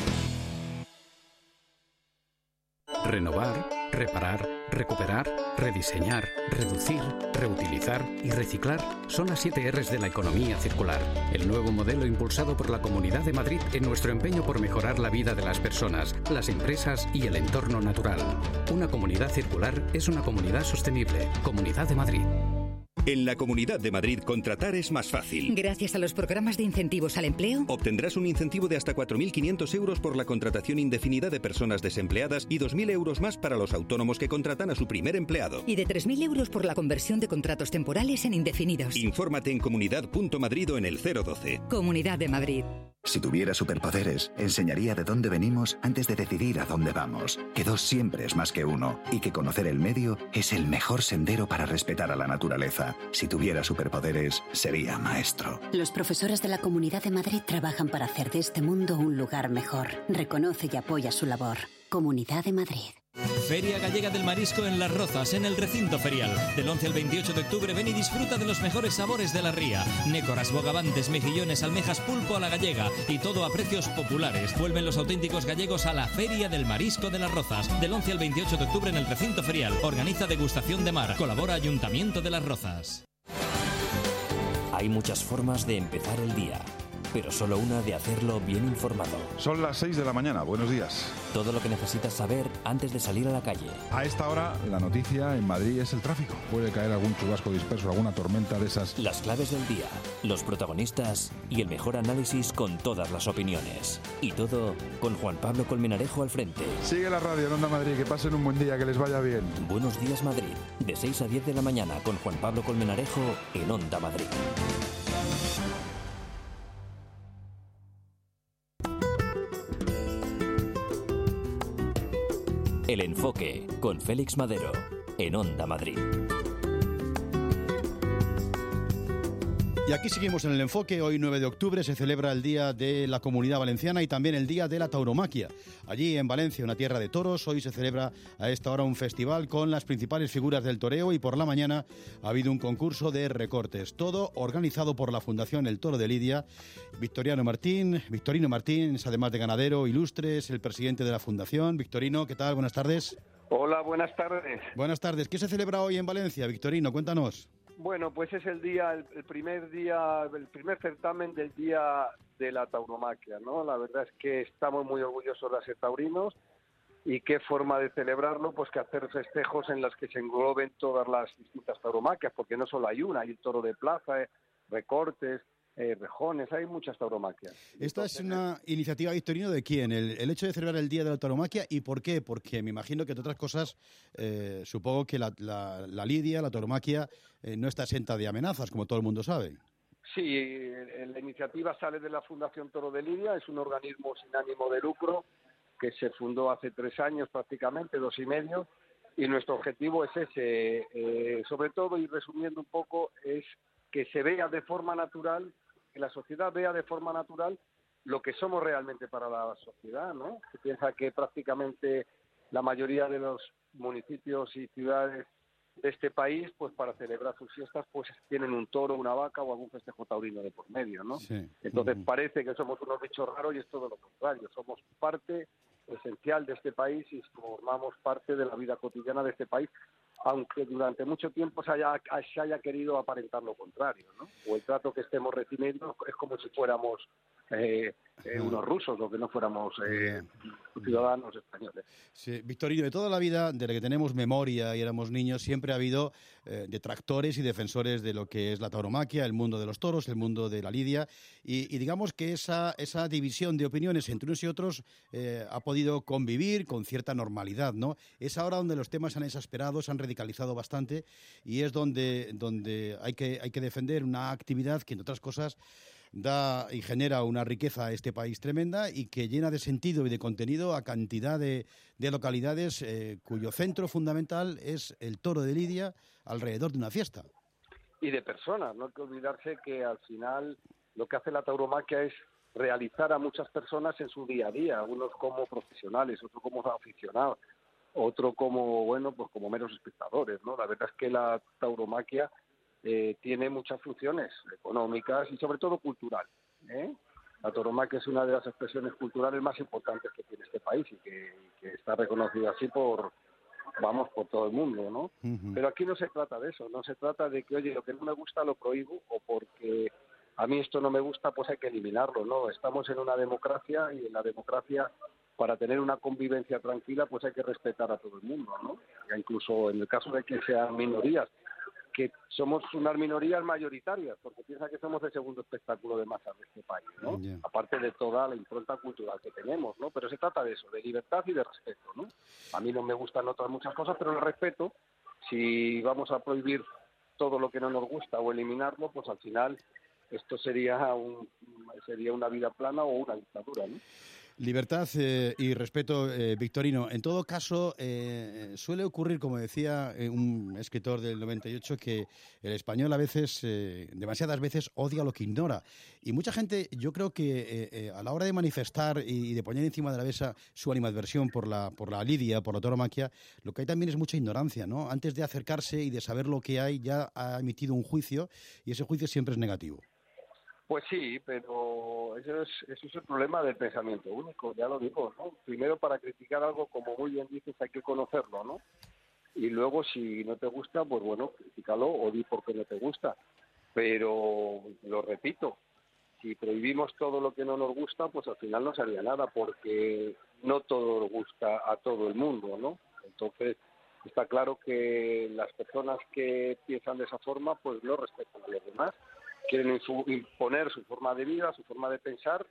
Renovar, reparar, recuperar, rediseñar, reducir, reutilizar y reciclar son las siete R's de la economía circular. El nuevo modelo impulsado por la Comunidad de Madrid en nuestro empeño por mejorar la vida de las personas, las empresas y el entorno natural. Una comunidad circular es una comunidad sostenible. Comunidad de Madrid. En la Comunidad de Madrid, contratar es más fácil. Gracias a los programas de incentivos al empleo, obtendrás un incentivo de hasta cuatro mil quinientos euros por la contratación indefinida de personas desempleadas y dos mil euros más para los autónomos que contratan a su primer empleado. Y de tres mil euros por la conversión de contratos temporales en indefinidos. Infórmate en comunidad punto madrid o en el cero doce. Comunidad de Madrid. Si tuviera superpoderes, enseñaría de dónde venimos antes de decidir a dónde vamos. Que dos siempre es más que uno y que conocer el medio es el mejor sendero para respetar a la naturaleza. Si tuviera superpoderes, sería maestro. Los profesores de la Comunidad de Madrid trabajan para hacer de este mundo un lugar mejor. Reconoce y apoya su labor. Comunidad de Madrid. Feria Gallega del Marisco en Las Rozas, en el recinto ferial. Del once al veintiocho de octubre ven y disfruta de los mejores sabores de la ría. Nécoras, bogavantes, mejillones, almejas, pulpo a la gallega y todo a precios populares. Vuelven los auténticos gallegos a la Feria del Marisco de Las Rozas. Del once al veintiocho de octubre en el recinto ferial. Organiza Degustación de Mar. Colabora Ayuntamiento de Las Rozas. Hay muchas formas de empezar el día, pero solo una de hacerlo bien informado. Son las seis de la mañana, buenos días. Todo lo que necesitas saber antes de salir a la calle. A esta hora, la noticia en Madrid es el tráfico. Puede caer algún chubasco disperso, alguna tormenta de esas. Las claves del día, los protagonistas y el mejor análisis con todas las opiniones. Y todo con Juan Pablo Colmenarejo al frente. Sigue la radio en Onda Madrid, que pasen un buen día, que les vaya bien. Buenos días Madrid, de seis a diez de la mañana con Juan Pablo Colmenarejo en Onda Madrid. El Enfoque, con Félix Madero, en Onda Madrid. Y aquí seguimos en El Enfoque. Hoy, nueve de octubre, se celebra el Día de la Comunidad Valenciana y también el Día de la Tauromaquia. Allí en Valencia, una tierra de toros, hoy se celebra a esta hora un festival con las principales figuras del toreo y por la mañana ha habido un concurso de recortes. Todo organizado por la Fundación El Toro de Lidia. Victoriano Martín, Victorino Martín es además de ganadero ilustre, es el presidente de la Fundación. Victorino, ¿qué tal? Buenas tardes. Hola, buenas tardes. Buenas tardes. ¿Qué se celebra hoy en Valencia, Victorino? Cuéntanos. Bueno, pues es el día, el, el primer día, el primer certamen del Día de la Tauromaquia, ¿no? La verdad es que estamos muy orgullosos de ser taurinos y qué forma de celebrarlo, pues que hacer festejos en los que se engloben todas las distintas tauromaquias, porque no solo hay una, hay el toro de plaza, eh, recortes, eh, rejones, hay muchas tauromaquias. Esta es una iniciativa, Victorino, ¿de quién? El, el hecho de celebrar el Día de la Tauromaquia, ¿y por qué? Porque me imagino que, entre otras cosas, eh, supongo que la, la, la lidia, la tauromaquia, eh, no está exenta de amenazas, como todo el mundo sabe. Sí, la iniciativa sale de la Fundación Toro de Lidia, es un organismo sin ánimo de lucro que se fundó hace tres años prácticamente, dos y medio, y nuestro objetivo es ese, eh, sobre todo, y resumiendo un poco, es que se vea de forma natural, que la sociedad vea de forma natural lo que somos realmente para la sociedad, ¿no? Se piensa que prácticamente la mayoría de los municipios y ciudades de este país, pues para celebrar sus fiestas, pues tienen un toro, una vaca o algún festejo taurino de por medio, ¿no? Sí. Entonces Uh-huh. parece que somos unos bichos raros y es todo lo contrario. Somos parte esencial de este país y formamos parte de la vida cotidiana de este país, aunque durante mucho tiempo se haya, se haya querido aparentar lo contrario, ¿no? O el trato que estemos recibiendo es como si fuéramos eh, eh, unos rusos o que no fuéramos eh, ciudadanos españoles. Sí, Victorino, de toda la vida, de la que tenemos memoria y éramos niños, siempre ha habido eh, detractores y defensores de lo que es la tauromaquia, el mundo de los toros, el mundo de la lidia, y, y digamos que esa, esa división de opiniones entre unos y otros eh, ha podido convivir con cierta normalidad, ¿no? Es ahora donde los temas se han exasperado, se han radicalizado bastante, y es donde, donde hay que, hay que defender una actividad que, entre otras cosas, da y genera una riqueza a este país tremenda y que llena de sentido y de contenido a cantidad de, de localidades eh, cuyo centro fundamental es el toro de lidia alrededor de una fiesta. Y de personas, no hay que olvidarse que al final lo que hace la tauromaquia es realizar a muchas personas en su día a día, unos como profesionales, otros como aficionados, otro como, bueno, pues como meros espectadores, ¿no? La verdad es que la tauromaquia Eh, tiene muchas funciones económicas y sobre todo cultural, ¿eh? La tauromaquia es una de las expresiones culturales más importantes que tiene este país y que, y que está reconocida así por, vamos, por todo el mundo, ¿no? Uh-huh. Pero aquí no se trata de eso, no se trata de que, oye, lo que no me gusta lo prohíbo o porque a mí esto no me gusta pues hay que eliminarlo, ¿no? Estamos en una democracia y en la democracia para tener una convivencia tranquila pues hay que respetar a todo el mundo, ¿no? Ya incluso en el caso de que sean minorías, que somos unas minorías mayoritarias, porque piensa que somos el segundo espectáculo de masas de este país, ¿no? Yeah. Aparte de toda la impronta cultural que tenemos, ¿no? Pero se trata de eso, de libertad y de respeto, ¿no? A mí no me gustan otras muchas cosas, pero el respeto, si vamos a prohibir todo lo que no nos gusta o eliminarlo, pues al final esto sería un sería una vida plana o una dictadura, ¿no? Libertad eh, y respeto, eh, Victorino. En todo caso, eh, suele ocurrir, como decía eh, un escritor del noventa y ocho, que el español a veces, eh, demasiadas veces, odia lo que ignora. Y mucha gente, yo creo que eh, eh, a la hora de manifestar y de poner encima de la mesa su animadversión por la, por la lidia, por la tauromaquia, lo que hay también es mucha ignorancia, ¿no? Antes de acercarse y de saber lo que hay, ya ha emitido un juicio y ese juicio siempre es negativo. Pues sí, pero eso es, eso es el problema del pensamiento único, ya lo digo, ¿no? Primero, para criticar algo, como muy bien dices, hay que conocerlo, ¿no? Y luego, si no te gusta, pues bueno, critícalo o di por qué no te gusta. Pero, lo repito, si prohibimos todo lo que no nos gusta, pues al final no sería nada, porque no todo nos gusta a todo el mundo, ¿no? Entonces, está claro que las personas que piensan de esa forma, pues no respetan a los demás. Quieren imponer su forma de vida, su forma de pensar,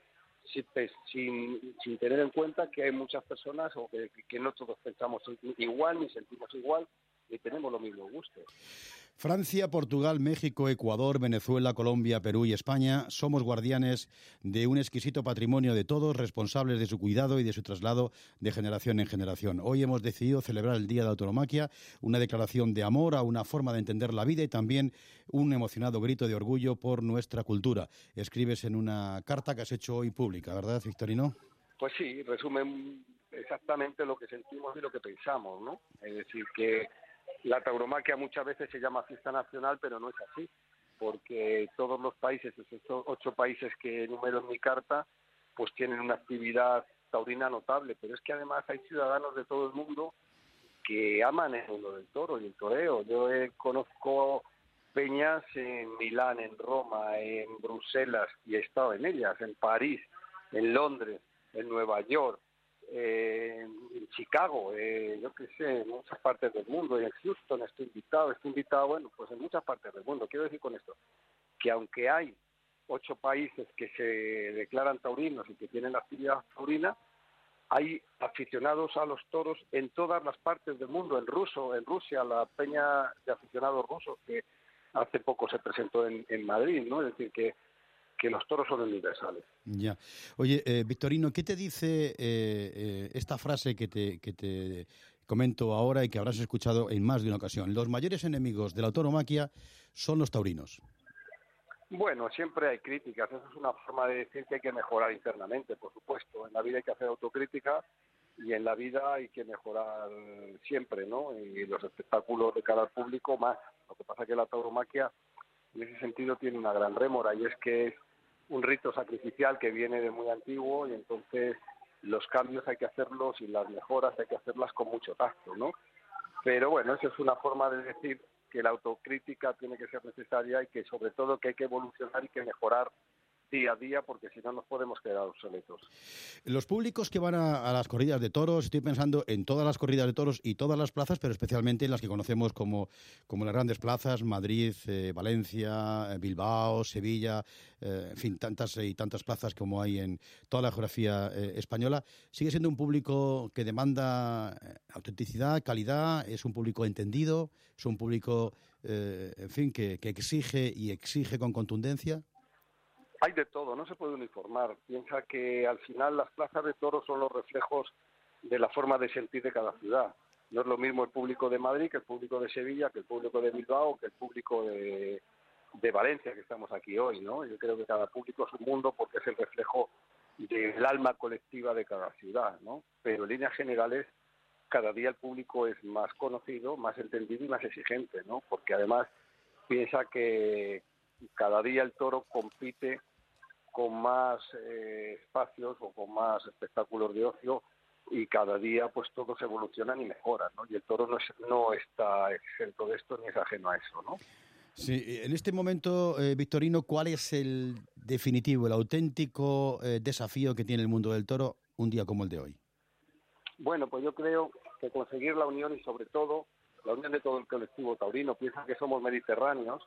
sin, sin tener en cuenta que hay muchas personas o que, que no todos pensamos igual, ni sentimos igual, ni tenemos los mismos gustos. Francia, Portugal, México, Ecuador, Venezuela, Colombia, Perú y España somos guardianes de un exquisito patrimonio de todos, responsables de su cuidado y de su traslado de generación en generación. Hoy hemos decidido celebrar el Día de la Tauromaquia, una declaración de amor a una forma de entender la vida y también un emocionado grito de orgullo por nuestra cultura. Escribes en una carta que has hecho hoy pública, ¿verdad, Victorino? Pues sí, resumen exactamente lo que sentimos y lo que pensamos, ¿no? Es decir, que la tauromaquia muchas veces se llama fiesta nacional, pero no es así, porque todos los países, esos ocho países que enumero en mi carta, pues tienen una actividad taurina notable, pero es que además hay ciudadanos de todo el mundo que aman el mundo del toro y el toreo. Yo eh, conozco peñas en Milán, en Roma, en Bruselas, y he estado en ellas, en París, en Londres, en Nueva York, Eh, en Chicago, eh, yo qué sé, en muchas partes del mundo, y en Houston estoy invitado, estoy invitado, bueno, pues en muchas partes del mundo. Quiero decir con esto, que aunque hay ocho países que se declaran taurinos y que tienen la actividad taurina, hay aficionados a los toros en todas las partes del mundo. En ruso, en Rusia, la peña de aficionados rusos que hace poco se presentó en, en Madrid, ¿no? Es decir, que que los toros son universales. Ya. Oye, eh, Victorino, ¿qué te dice eh, eh, esta frase que te, que te comento ahora y que habrás escuchado en más de una ocasión? Los mayores enemigos de la tauromaquia son los taurinos. Bueno, siempre hay críticas, eso es una forma de decir que hay que mejorar internamente, por supuesto. En la vida hay que hacer autocrítica y en la vida hay que mejorar siempre, ¿no? Y los espectáculos de cara al público más. Lo que pasa es que la tauromaquia en ese sentido tiene una gran rémora y es que es un rito sacrificial que viene de muy antiguo y entonces los cambios hay que hacerlos y las mejoras hay que hacerlas con mucho tacto, ¿no? Pero bueno, eso es una forma de decir que la autocrítica tiene que ser necesaria y que sobre todo que hay que evolucionar y que mejorar día a día, porque si no nos podemos quedar obsoletos. Los públicos que van a, a las corridas de toros, estoy pensando en todas las corridas de toros y todas las plazas, pero especialmente en las que conocemos como, como las grandes plazas, Madrid, eh, Valencia, eh, Bilbao, Sevilla, eh, en fin, tantas y tantas plazas como hay en toda la geografía eh, española. Sigue siendo un público que demanda autenticidad, calidad, es un público entendido, es un público, eh, en fin, que, que exige y exige con contundencia. Hay de todo, no se puede uniformar. Piensa que al final las plazas de toros son los reflejos de la forma de sentir de cada ciudad. No es lo mismo el público de Madrid que el público de Sevilla, que el público de Bilbao, que el público de, de Valencia, que estamos aquí hoy, ¿no? Yo creo que cada público es un mundo porque es el reflejo del alma colectiva de cada ciudad, ¿no? Pero en líneas generales, cada día el público es más conocido, más entendido y más exigente, ¿no? Porque además piensa que cada día el toro compite con más eh, espacios o con más espectáculos de ocio y cada día pues todos evolucionan y mejoran, ¿no? Y el toro no, es, no está exento de esto ni es ajeno a eso, ¿no? Sí, en este momento, eh, Victorino, ¿cuál es el definitivo, el auténtico eh, desafío que tiene el mundo del toro un día como el de hoy? Bueno, pues yo creo que conseguir la unión y sobre todo la unión de todo el colectivo taurino. Piensa que somos mediterráneos.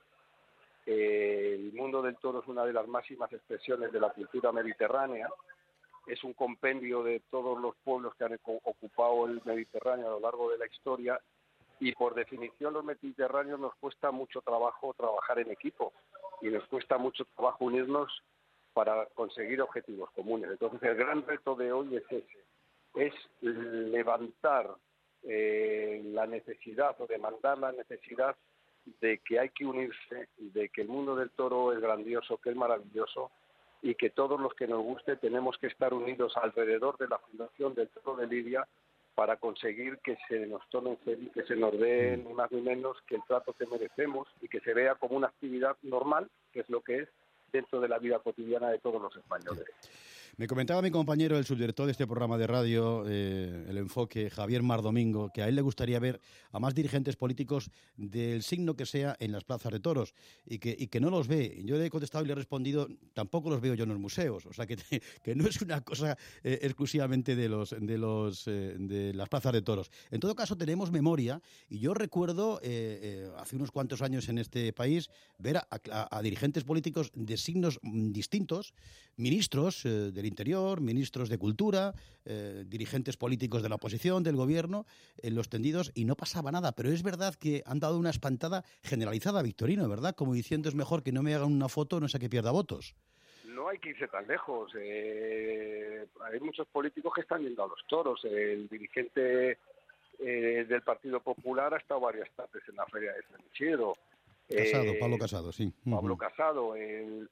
Eh, el mundo del toro es una de las máximas expresiones de la cultura mediterránea, es un compendio de todos los pueblos que han ocupado el Mediterráneo a lo largo de la historia y por definición los mediterráneos nos cuesta mucho trabajo trabajar en equipo y nos cuesta mucho trabajo unirnos para conseguir objetivos comunes. Entonces el gran reto de hoy es ese, es levantar eh, la necesidad o demandar la necesidad de que hay que unirse, de que el mundo del toro es grandioso, que es maravilloso y que todos los que nos guste tenemos que estar unidos alrededor de la Fundación del Toro de Lidia para conseguir que se nos tome en serio, que se nos dé ni más ni menos que el trato que merecemos y que se vea como una actividad normal, que es lo que es dentro de la vida cotidiana de todos los españoles. Me comentaba mi compañero, el subdirector de este programa de radio, eh, El Enfoque, Javier Mar Domingo, que a él le gustaría ver a más dirigentes políticos del signo que sea en las plazas de toros y que, y que no los ve. Yo le he contestado y le he respondido, tampoco los veo yo en los museos. O sea, que, que no es una cosa eh, exclusivamente de, los, de, los, eh, de las plazas de toros. En todo caso, tenemos memoria y yo recuerdo eh, eh, hace unos cuantos años en este país ver a, a, a dirigentes políticos de signos distintos, ministros eh, de del Interior, ministros de Cultura, eh, dirigentes políticos de la oposición, del gobierno, en los tendidos, y no pasaba nada. Pero es verdad que han dado una espantada generalizada, Victorino, ¿verdad? Como diciendo, es mejor que no me hagan una foto, no sé que pierda votos. No hay que irse tan lejos. Eh, hay muchos políticos que están yendo a los toros. El dirigente eh, del Partido Popular ha estado varias tardes en la Feria de San Isidro. Casado, eh, Pablo Casado, sí. Pablo Uh-huh. Casado, el...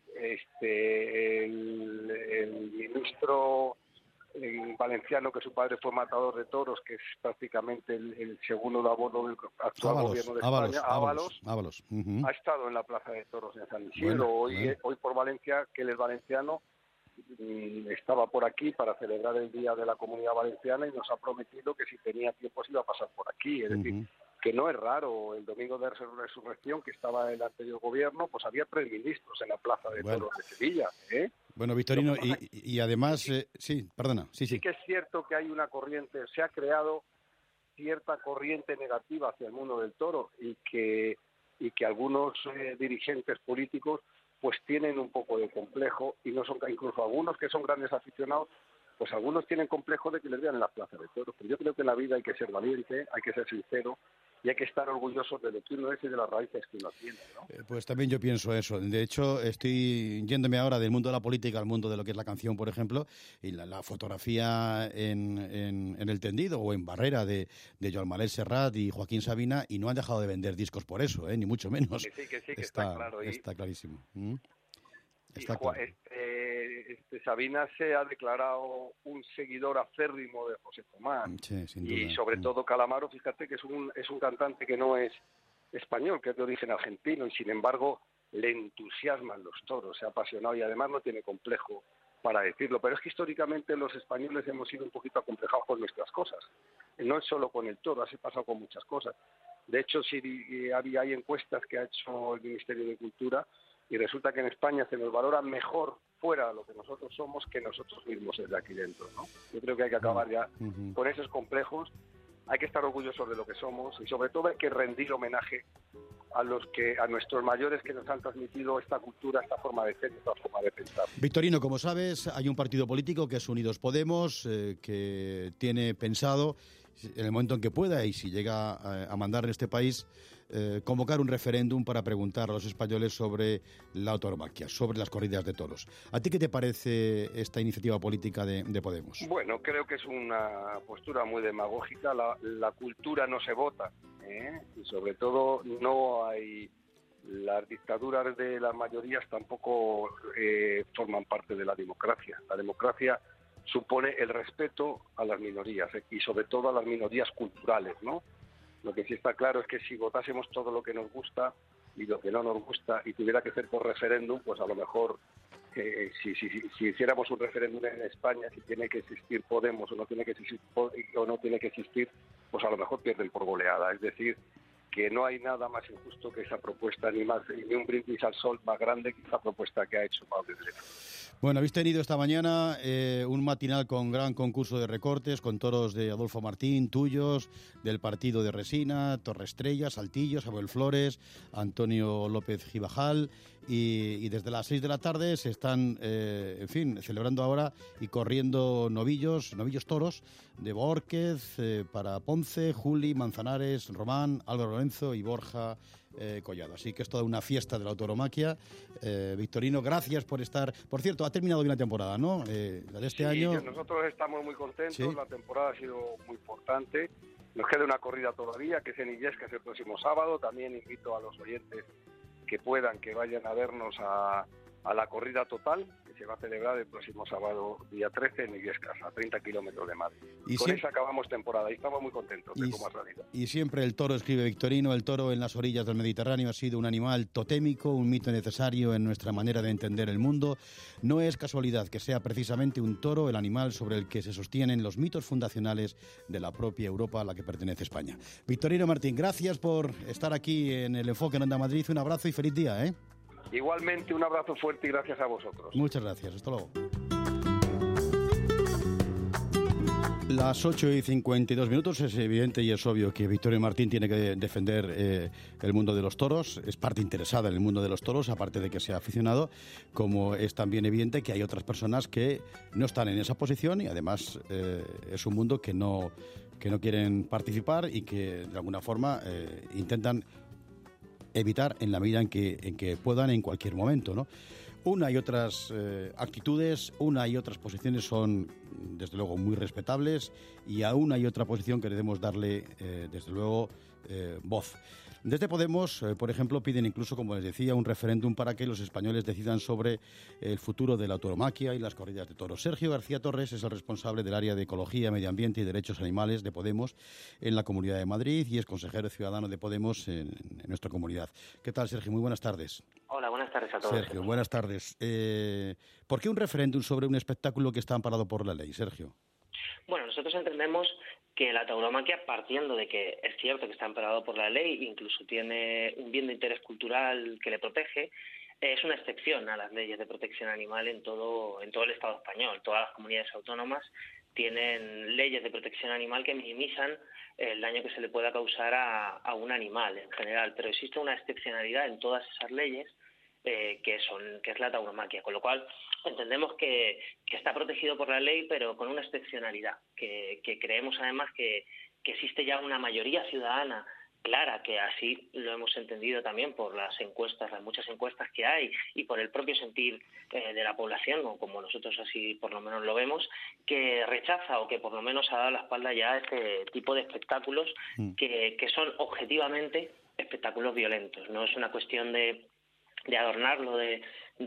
este el, el ministro el valenciano, que su padre fue matador de toros, que es prácticamente el, el segundo de abono del actual Ábalos, gobierno de Ábalos, España, Ábalos, Ábalos. Uh-huh. ha estado en la Plaza de Toros en San Isidro. Bueno, hoy, bueno. hoy por Valencia, que él es valenciano, mm, estaba por aquí para celebrar el Día de la Comunidad Valenciana y nos ha prometido que si tenía tiempo se iba a pasar por aquí. Es decir, Uh-huh. que no es raro, el domingo de resurrección que estaba el anterior gobierno, pues había tres ministros en la Plaza de Bueno. Toros de Sevilla, ¿eh? Bueno, Victorino, Lo que pasa y, y además, eh, sí, perdona, sí, sí. Sí que es cierto que hay una corriente, se ha creado cierta corriente negativa hacia el mundo del toro y que y que algunos eh, dirigentes políticos pues tienen un poco de complejo y no son incluso algunos que son grandes aficionados pues algunos tienen complejo de que les vean en las plazas de toros, pero yo creo que en la vida hay que ser valiente, hay que ser sincero y hay que estar orgulloso de lo que uno es y de las raíces que uno tiene, ¿no? Eh, pues también yo pienso eso. De hecho, estoy yéndome ahora del mundo de la política al mundo de lo que es la canción, por ejemplo, y la, la fotografía en, en, en el tendido o en Barrera de, de Joan Manuel Serrat y Joaquín Sabina, y no han dejado de vender discos por eso, ¿eh? Ni mucho menos. Que sí, que sí, que está, está claro. Y, está clarísimo. ¿Mm? Está y, claro. Este, este, Sabina se ha declarado un seguidor acérrimo de José Tomás. Sí, sin duda. Y sobre mm. todo Calamaro, fíjate que es un, es un cantante que no es español, que es de origen argentino, y sin embargo le entusiasman los toros, se ha apasionado y además no tiene complejo para decirlo. Pero es que históricamente los españoles hemos sido un poquito acomplejados con nuestras cosas. No es solo con el toro, así ha pasado con muchas cosas. De hecho, sí, había, hay encuestas que ha hecho el Ministerio de Cultura y resulta que en España se nos valora mejor fuera lo que nosotros somos que nosotros mismos desde aquí dentro, ¿no? Yo creo que hay que acabar ya uh-huh. con esos complejos, hay que estar orgullosos de lo que somos y sobre todo hay que rendir homenaje a los que a nuestros mayores que nos han transmitido esta cultura, esta forma de ser, esta forma de pensar. Victorino, como sabes, hay un partido político que es Unidos Podemos, eh, que tiene pensado en el momento en que pueda y si llega a, a mandar en este país, eh, convocar un referéndum para preguntar a los españoles sobre la tauromaquia, sobre las corridas de toros. ¿A ti qué te parece esta iniciativa política de, de Podemos? Bueno, creo que es una postura muy demagógica. La, la cultura no se vota, ¿eh? Y sobre todo no hay... Las dictaduras de las mayorías tampoco eh, forman parte de la democracia. La democracia supone el respeto a las minorías eh, y sobre todo a las minorías culturales, ¿no? Lo que sí está claro es que si votásemos todo lo que nos gusta y lo que no nos gusta y tuviera que ser por referéndum, pues a lo mejor eh, si, si, si, si hiciéramos un referéndum en España, si tiene que existir Podemos o no tiene que existir o no tiene que existir, pues a lo mejor pierden por goleada. Es decir, que no hay nada más injusto que esa propuesta, ni más ni un brindis al sol más grande que esa propuesta que ha hecho Pablo Iglesias. Bueno, habéis tenido esta mañana eh, un matinal con gran concurso de recortes, con toros de Adolfo Martín, tuyos, del partido de Resina, Torreestrella, Saltillo, Samuel Flores, Antonio López Gibajal, y, y desde las seis de la tarde se están, eh, en fin, celebrando ahora y corriendo novillos, novillos toros de Borquez, eh, para Ponce, Juli, Manzanares, Román, Álvaro Lorenzo y Borja Eh, Collado. Así que es toda una fiesta de la tauromaquia. Eh, Victorino, gracias por estar. Por cierto, ha terminado bien la temporada, ¿no? Eh, la de este sí, año. Nosotros estamos muy contentos. ¿Sí? La temporada ha sido muy importante. Nos queda una corrida todavía, que es en Illescas el próximo sábado. También invito a los oyentes que puedan que vayan a vernos a, a la corrida total, que se va a celebrar el próximo sábado, día trece, en Illescas, a treinta kilómetros de Madrid. Y con siempre... esa acabamos temporada y estamos muy contentos de y, cómo ha salido. Y siempre el toro, escribe Victorino, el toro en las orillas del Mediterráneo ha sido un animal totémico, un mito necesario en nuestra manera de entender el mundo. No es casualidad que sea precisamente un toro el animal sobre el que se sostienen los mitos fundacionales de la propia Europa a la que pertenece España. Victorino Martín, gracias por estar aquí en el Enfoque en Onda Madrid. Un abrazo y feliz día, ¿eh? Igualmente, un abrazo fuerte y gracias a vosotros. Muchas gracias, hasta luego. Las ocho y cincuenta y dos minutos, es evidente y es obvio que Victorino Martín tiene que defender eh, el mundo de los toros, es parte interesada en el mundo de los toros, aparte de que sea aficionado, como es también evidente que hay otras personas que no están en esa posición y además eh, es un mundo que no, que no quieren participar y que de alguna forma eh, intentan evitar en la medida en que, en que puedan en cualquier momento, ¿no? Una y otras eh, actitudes, una y otras posiciones son, desde luego, muy respetables y a una y otra posición queremos darle, eh, desde luego, eh, voz. Desde Podemos, eh, por ejemplo, piden incluso, como les decía, un referéndum para que los españoles decidan sobre el futuro de la tauromaquia y las corridas de toros. Sergio García Torres es el responsable del área de Ecología, Medio Ambiente y Derechos Animales de Podemos en la Comunidad de Madrid y es consejero ciudadano de Podemos en, en nuestra comunidad. ¿Qué tal, Sergio? Muy buenas tardes. Hola, buenas tardes a todos. Sergio, buenas tardes. Eh, ¿Por qué un referéndum sobre un espectáculo que está amparado por la ley, Sergio? Bueno, nosotros entendemos que la tauromaquia, partiendo de que es cierto que está amparado por la ley, incluso tiene un bien de interés cultural que le protege, es una excepción a las leyes de protección animal en todo, en todo el Estado español. Todas las comunidades autónomas tienen leyes de protección animal que minimizan el daño que se le pueda causar a, a un animal en general, pero existe una excepcionalidad en todas esas leyes eh, que son que es la tauromaquia, con lo cual entendemos que, que está protegido por la ley, pero con una excepcionalidad, que, que creemos además que, que existe ya una mayoría ciudadana clara, que así lo hemos entendido también por las encuestas, las muchas encuestas que hay y por el propio sentir eh, de la población, o como nosotros así por lo menos lo vemos, que rechaza o que por lo menos ha dado la espalda ya a este tipo de espectáculos mm. que, que son objetivamente espectáculos violentos. No es una cuestión de, de adornarlo de,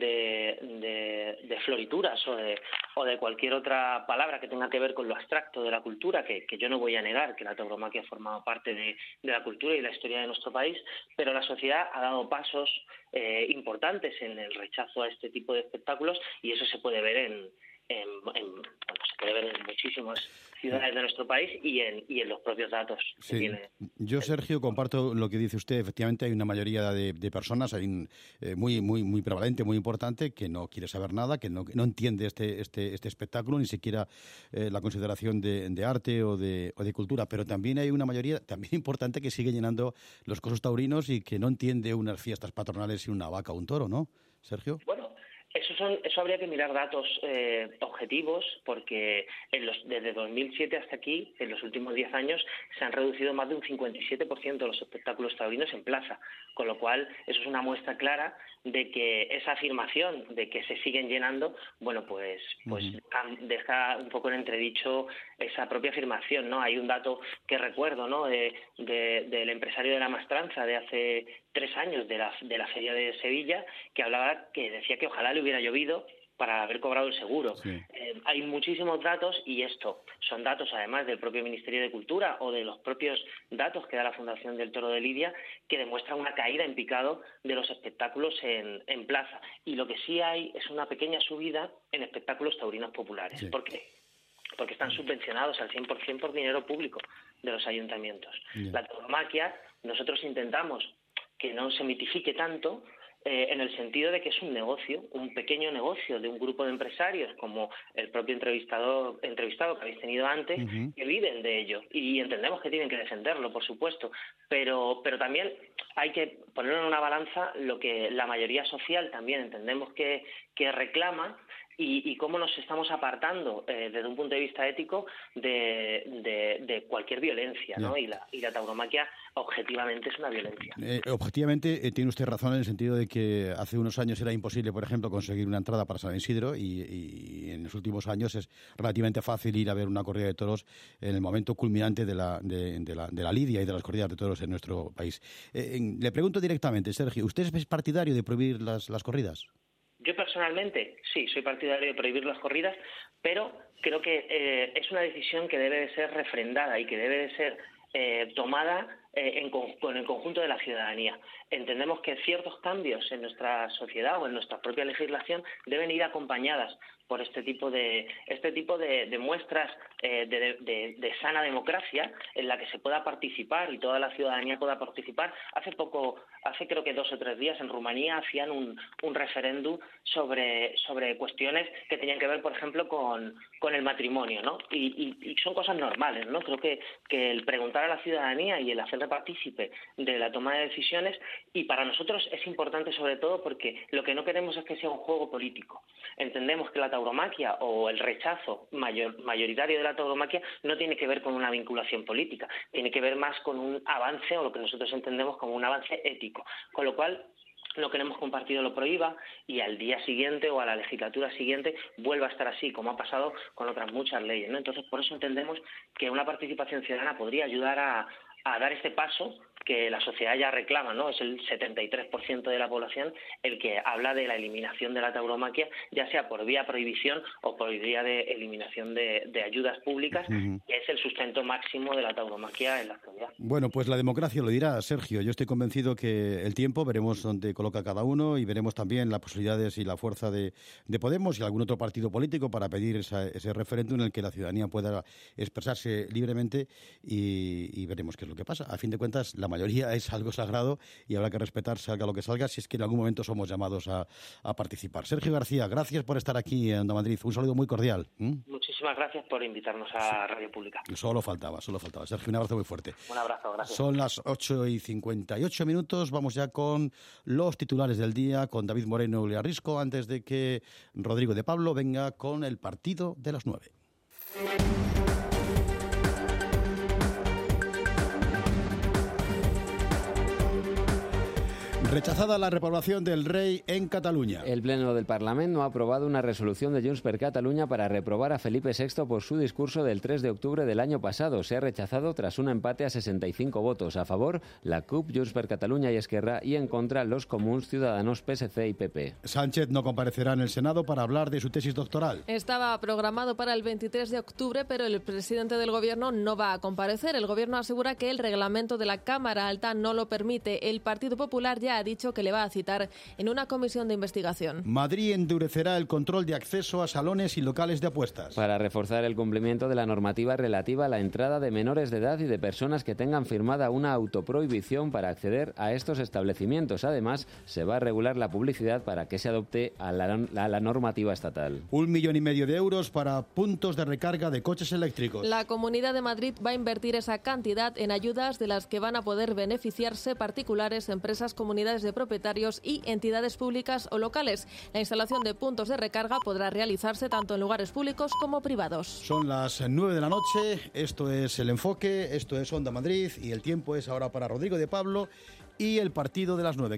de, de, de florituras o de, o de cualquier otra palabra que tenga que ver con lo abstracto de la cultura, que, que yo no voy a negar que la tauromaquia ha formado parte de, de la cultura y la historia de nuestro país, pero la sociedad ha dado pasos eh, importantes en el rechazo a este tipo de espectáculos, y eso se puede ver en, en, en bueno, se puede ver en muchísimas ciudades de nuestro país y en, y en los propios datos sí. que tiene. Yo, Sergio, comparto lo que dice usted. Efectivamente, hay una mayoría de, de personas, hay un, eh, muy muy muy prevalente, muy importante, que no quiere saber nada, que no, que no entiende este este este espectáculo, ni siquiera eh, la consideración de, de arte o de, o de cultura. Pero también hay una mayoría también importante que sigue llenando los cosos taurinos y que no entiende unas fiestas patronales y una vaca o un toro, ¿no, Sergio? Bueno, Eso, son, eso habría que mirar datos eh, objetivos, porque en los, desde dos mil siete hasta aquí, en los últimos diez años, se han reducido más de un cincuenta y siete por ciento de los espectáculos taurinos en plaza, con lo cual eso es una muestra clara de que esa afirmación de que se siguen llenando, bueno, pues, pues uh-huh. deja un poco en entredicho esa propia afirmación, ¿no? Hay un dato que recuerdo, ¿no?, de, de, del empresario de la Mastranza de hace tres años, de la, de la Feria de Sevilla, que hablaba, que decía que ojalá le hubiera llovido para haber cobrado el seguro. Sí. Eh, hay muchísimos datos, y esto son datos además del propio Ministerio de Cultura o de los propios datos que da la Fundación del Toro de Lidia, que demuestran una caída en picado de los espectáculos en, en plaza. Y lo que sí hay es una pequeña subida en espectáculos taurinos populares. Sí. ¿Por qué? Porque están subvencionados al cien por ciento por dinero público de los ayuntamientos. Yeah. La tauromaquia, nosotros intentamos que no se mitifique tanto, eh, en el sentido de que es un negocio, un pequeño negocio de un grupo de empresarios, como el propio entrevistado, entrevistado que habéis tenido antes, uh-huh. que viven de ello. Y entendemos que tienen que defenderlo, por supuesto, pero, pero también hay que ponerlo en una balanza lo que la mayoría social también entendemos que, que reclama, Y, y cómo nos estamos apartando eh, desde un punto de vista ético de, de, de cualquier violencia, ¿no? Y la, y la tauromaquia objetivamente es una violencia. Eh, objetivamente eh, tiene usted razón en el sentido de que hace unos años era imposible, por ejemplo, conseguir una entrada para San Isidro, y, y en los últimos años es relativamente fácil ir a ver una corrida de toros en el momento culminante de la, de, de la, de la lidia y de las corridas de toros en nuestro país. Eh, en, le pregunto directamente, Sergio, ¿usted es partidario de prohibir las, las corridas? Yo personalmente sí, soy partidario de prohibir las corridas, pero creo que eh, es una decisión que debe de ser refrendada y que debe de ser eh, tomada eh, en, con el conjunto de la ciudadanía. Entendemos que ciertos cambios en nuestra sociedad o en nuestra propia legislación deben ir acompañadas por este tipo de este tipo de, de muestras eh, de, de, de sana democracia en la que se pueda participar y toda la ciudadanía pueda participar. Hace poco, hace creo que dos o tres días en Rumanía hacían un, un referéndum sobre sobre cuestiones que tenían que ver, por ejemplo, con, con el matrimonio, ¿no? Y, y, y son cosas normales, ¿no? Creo que, que el preguntar a la ciudadanía y el hacerle partícipe de la toma de decisiones, y para nosotros es importante sobre todo porque lo que no queremos es que sea un juego político. Entendemos que la tauromaquia o el rechazo mayor, mayoritario de la tauromaquia no tiene que ver con una vinculación política, tiene que ver más con un avance, o lo que nosotros entendemos como un avance ético, con lo cual no queremos que un partido lo prohíba y al día siguiente o a la legislatura siguiente vuelva a estar así, como ha pasado con otras muchas leyes, ¿no? Entonces, por eso entendemos que una participación ciudadana podría ayudar a, a dar este paso que la sociedad ya reclama, ¿no? Es el setenta y tres por ciento de la población el que habla de la eliminación de la tauromaquia, ya sea por vía prohibición o por vía de eliminación de, de ayudas públicas, uh-huh. que es el sustento máximo de la tauromaquia en la actualidad. Bueno, pues la democracia lo dirá, Sergio. Yo estoy convencido que el tiempo, veremos dónde coloca cada uno y veremos también las posibilidades y la fuerza de, de Podemos y algún otro partido político para pedir esa, ese referéndum en el que la ciudadanía pueda expresarse libremente, y, y veremos qué es lo que pasa. A fin de cuentas, la mayoría es algo sagrado y habrá que respetar, salga lo que salga, si es que en algún momento somos llamados a, a participar. Sergio García, gracias por estar aquí en Onda Madrid. Un saludo muy cordial. ¿Mm? Muchísimas gracias por invitarnos a Radio Pública. Solo faltaba, solo faltaba. Sergio, un abrazo muy fuerte. Un abrazo, gracias. Son las ocho y cincuenta y ocho minutos. Vamos ya con los titulares del día, con David Moreno y Arrisco, antes de que Rodrigo de Pablo venga con el partido de las nueve. Rechazada la reprobación del rey en Cataluña. El Pleno del Parlamento ha aprobado una resolución de Junts per Catalunya para reprobar a Felipe sexto por su discurso del tres de octubre del año pasado. Se ha rechazado tras un empate a sesenta y cinco votos. A favor, la C U P, Junts per Catalunya y Esquerra, y en contra, los Comuns, Ciudadanos, P S C y P P. Sánchez no comparecerá en el Senado para hablar de su tesis doctoral. Estaba programado para el veintitrés de octubre, pero el presidente del Gobierno no va a comparecer. El Gobierno asegura que el reglamento de la Cámara Alta no lo permite. El Partido Popular ya ha dicho que le va a citar en una comisión de investigación. Madrid endurecerá el control de acceso a salones y locales de apuestas. Para reforzar el cumplimiento de la normativa relativa a la entrada de menores de edad y de personas que tengan firmada una autoprohibición para acceder a estos establecimientos. Además, se va a regular la publicidad para que se adopte a la, a la normativa estatal. Un millón y medio de euros para puntos de recarga de coches eléctricos. La Comunidad de Madrid va a invertir esa cantidad en ayudas de las que van a poder beneficiarse particulares, empresas, comunidades de propietarios y entidades públicas o locales. La instalación de puntos de recarga podrá realizarse tanto en lugares públicos como privados. Son las nueve de la noche, esto es El Enfoque, esto es Onda Madrid y el tiempo es ahora para Rodrigo de Pablo y el partido de las nueve.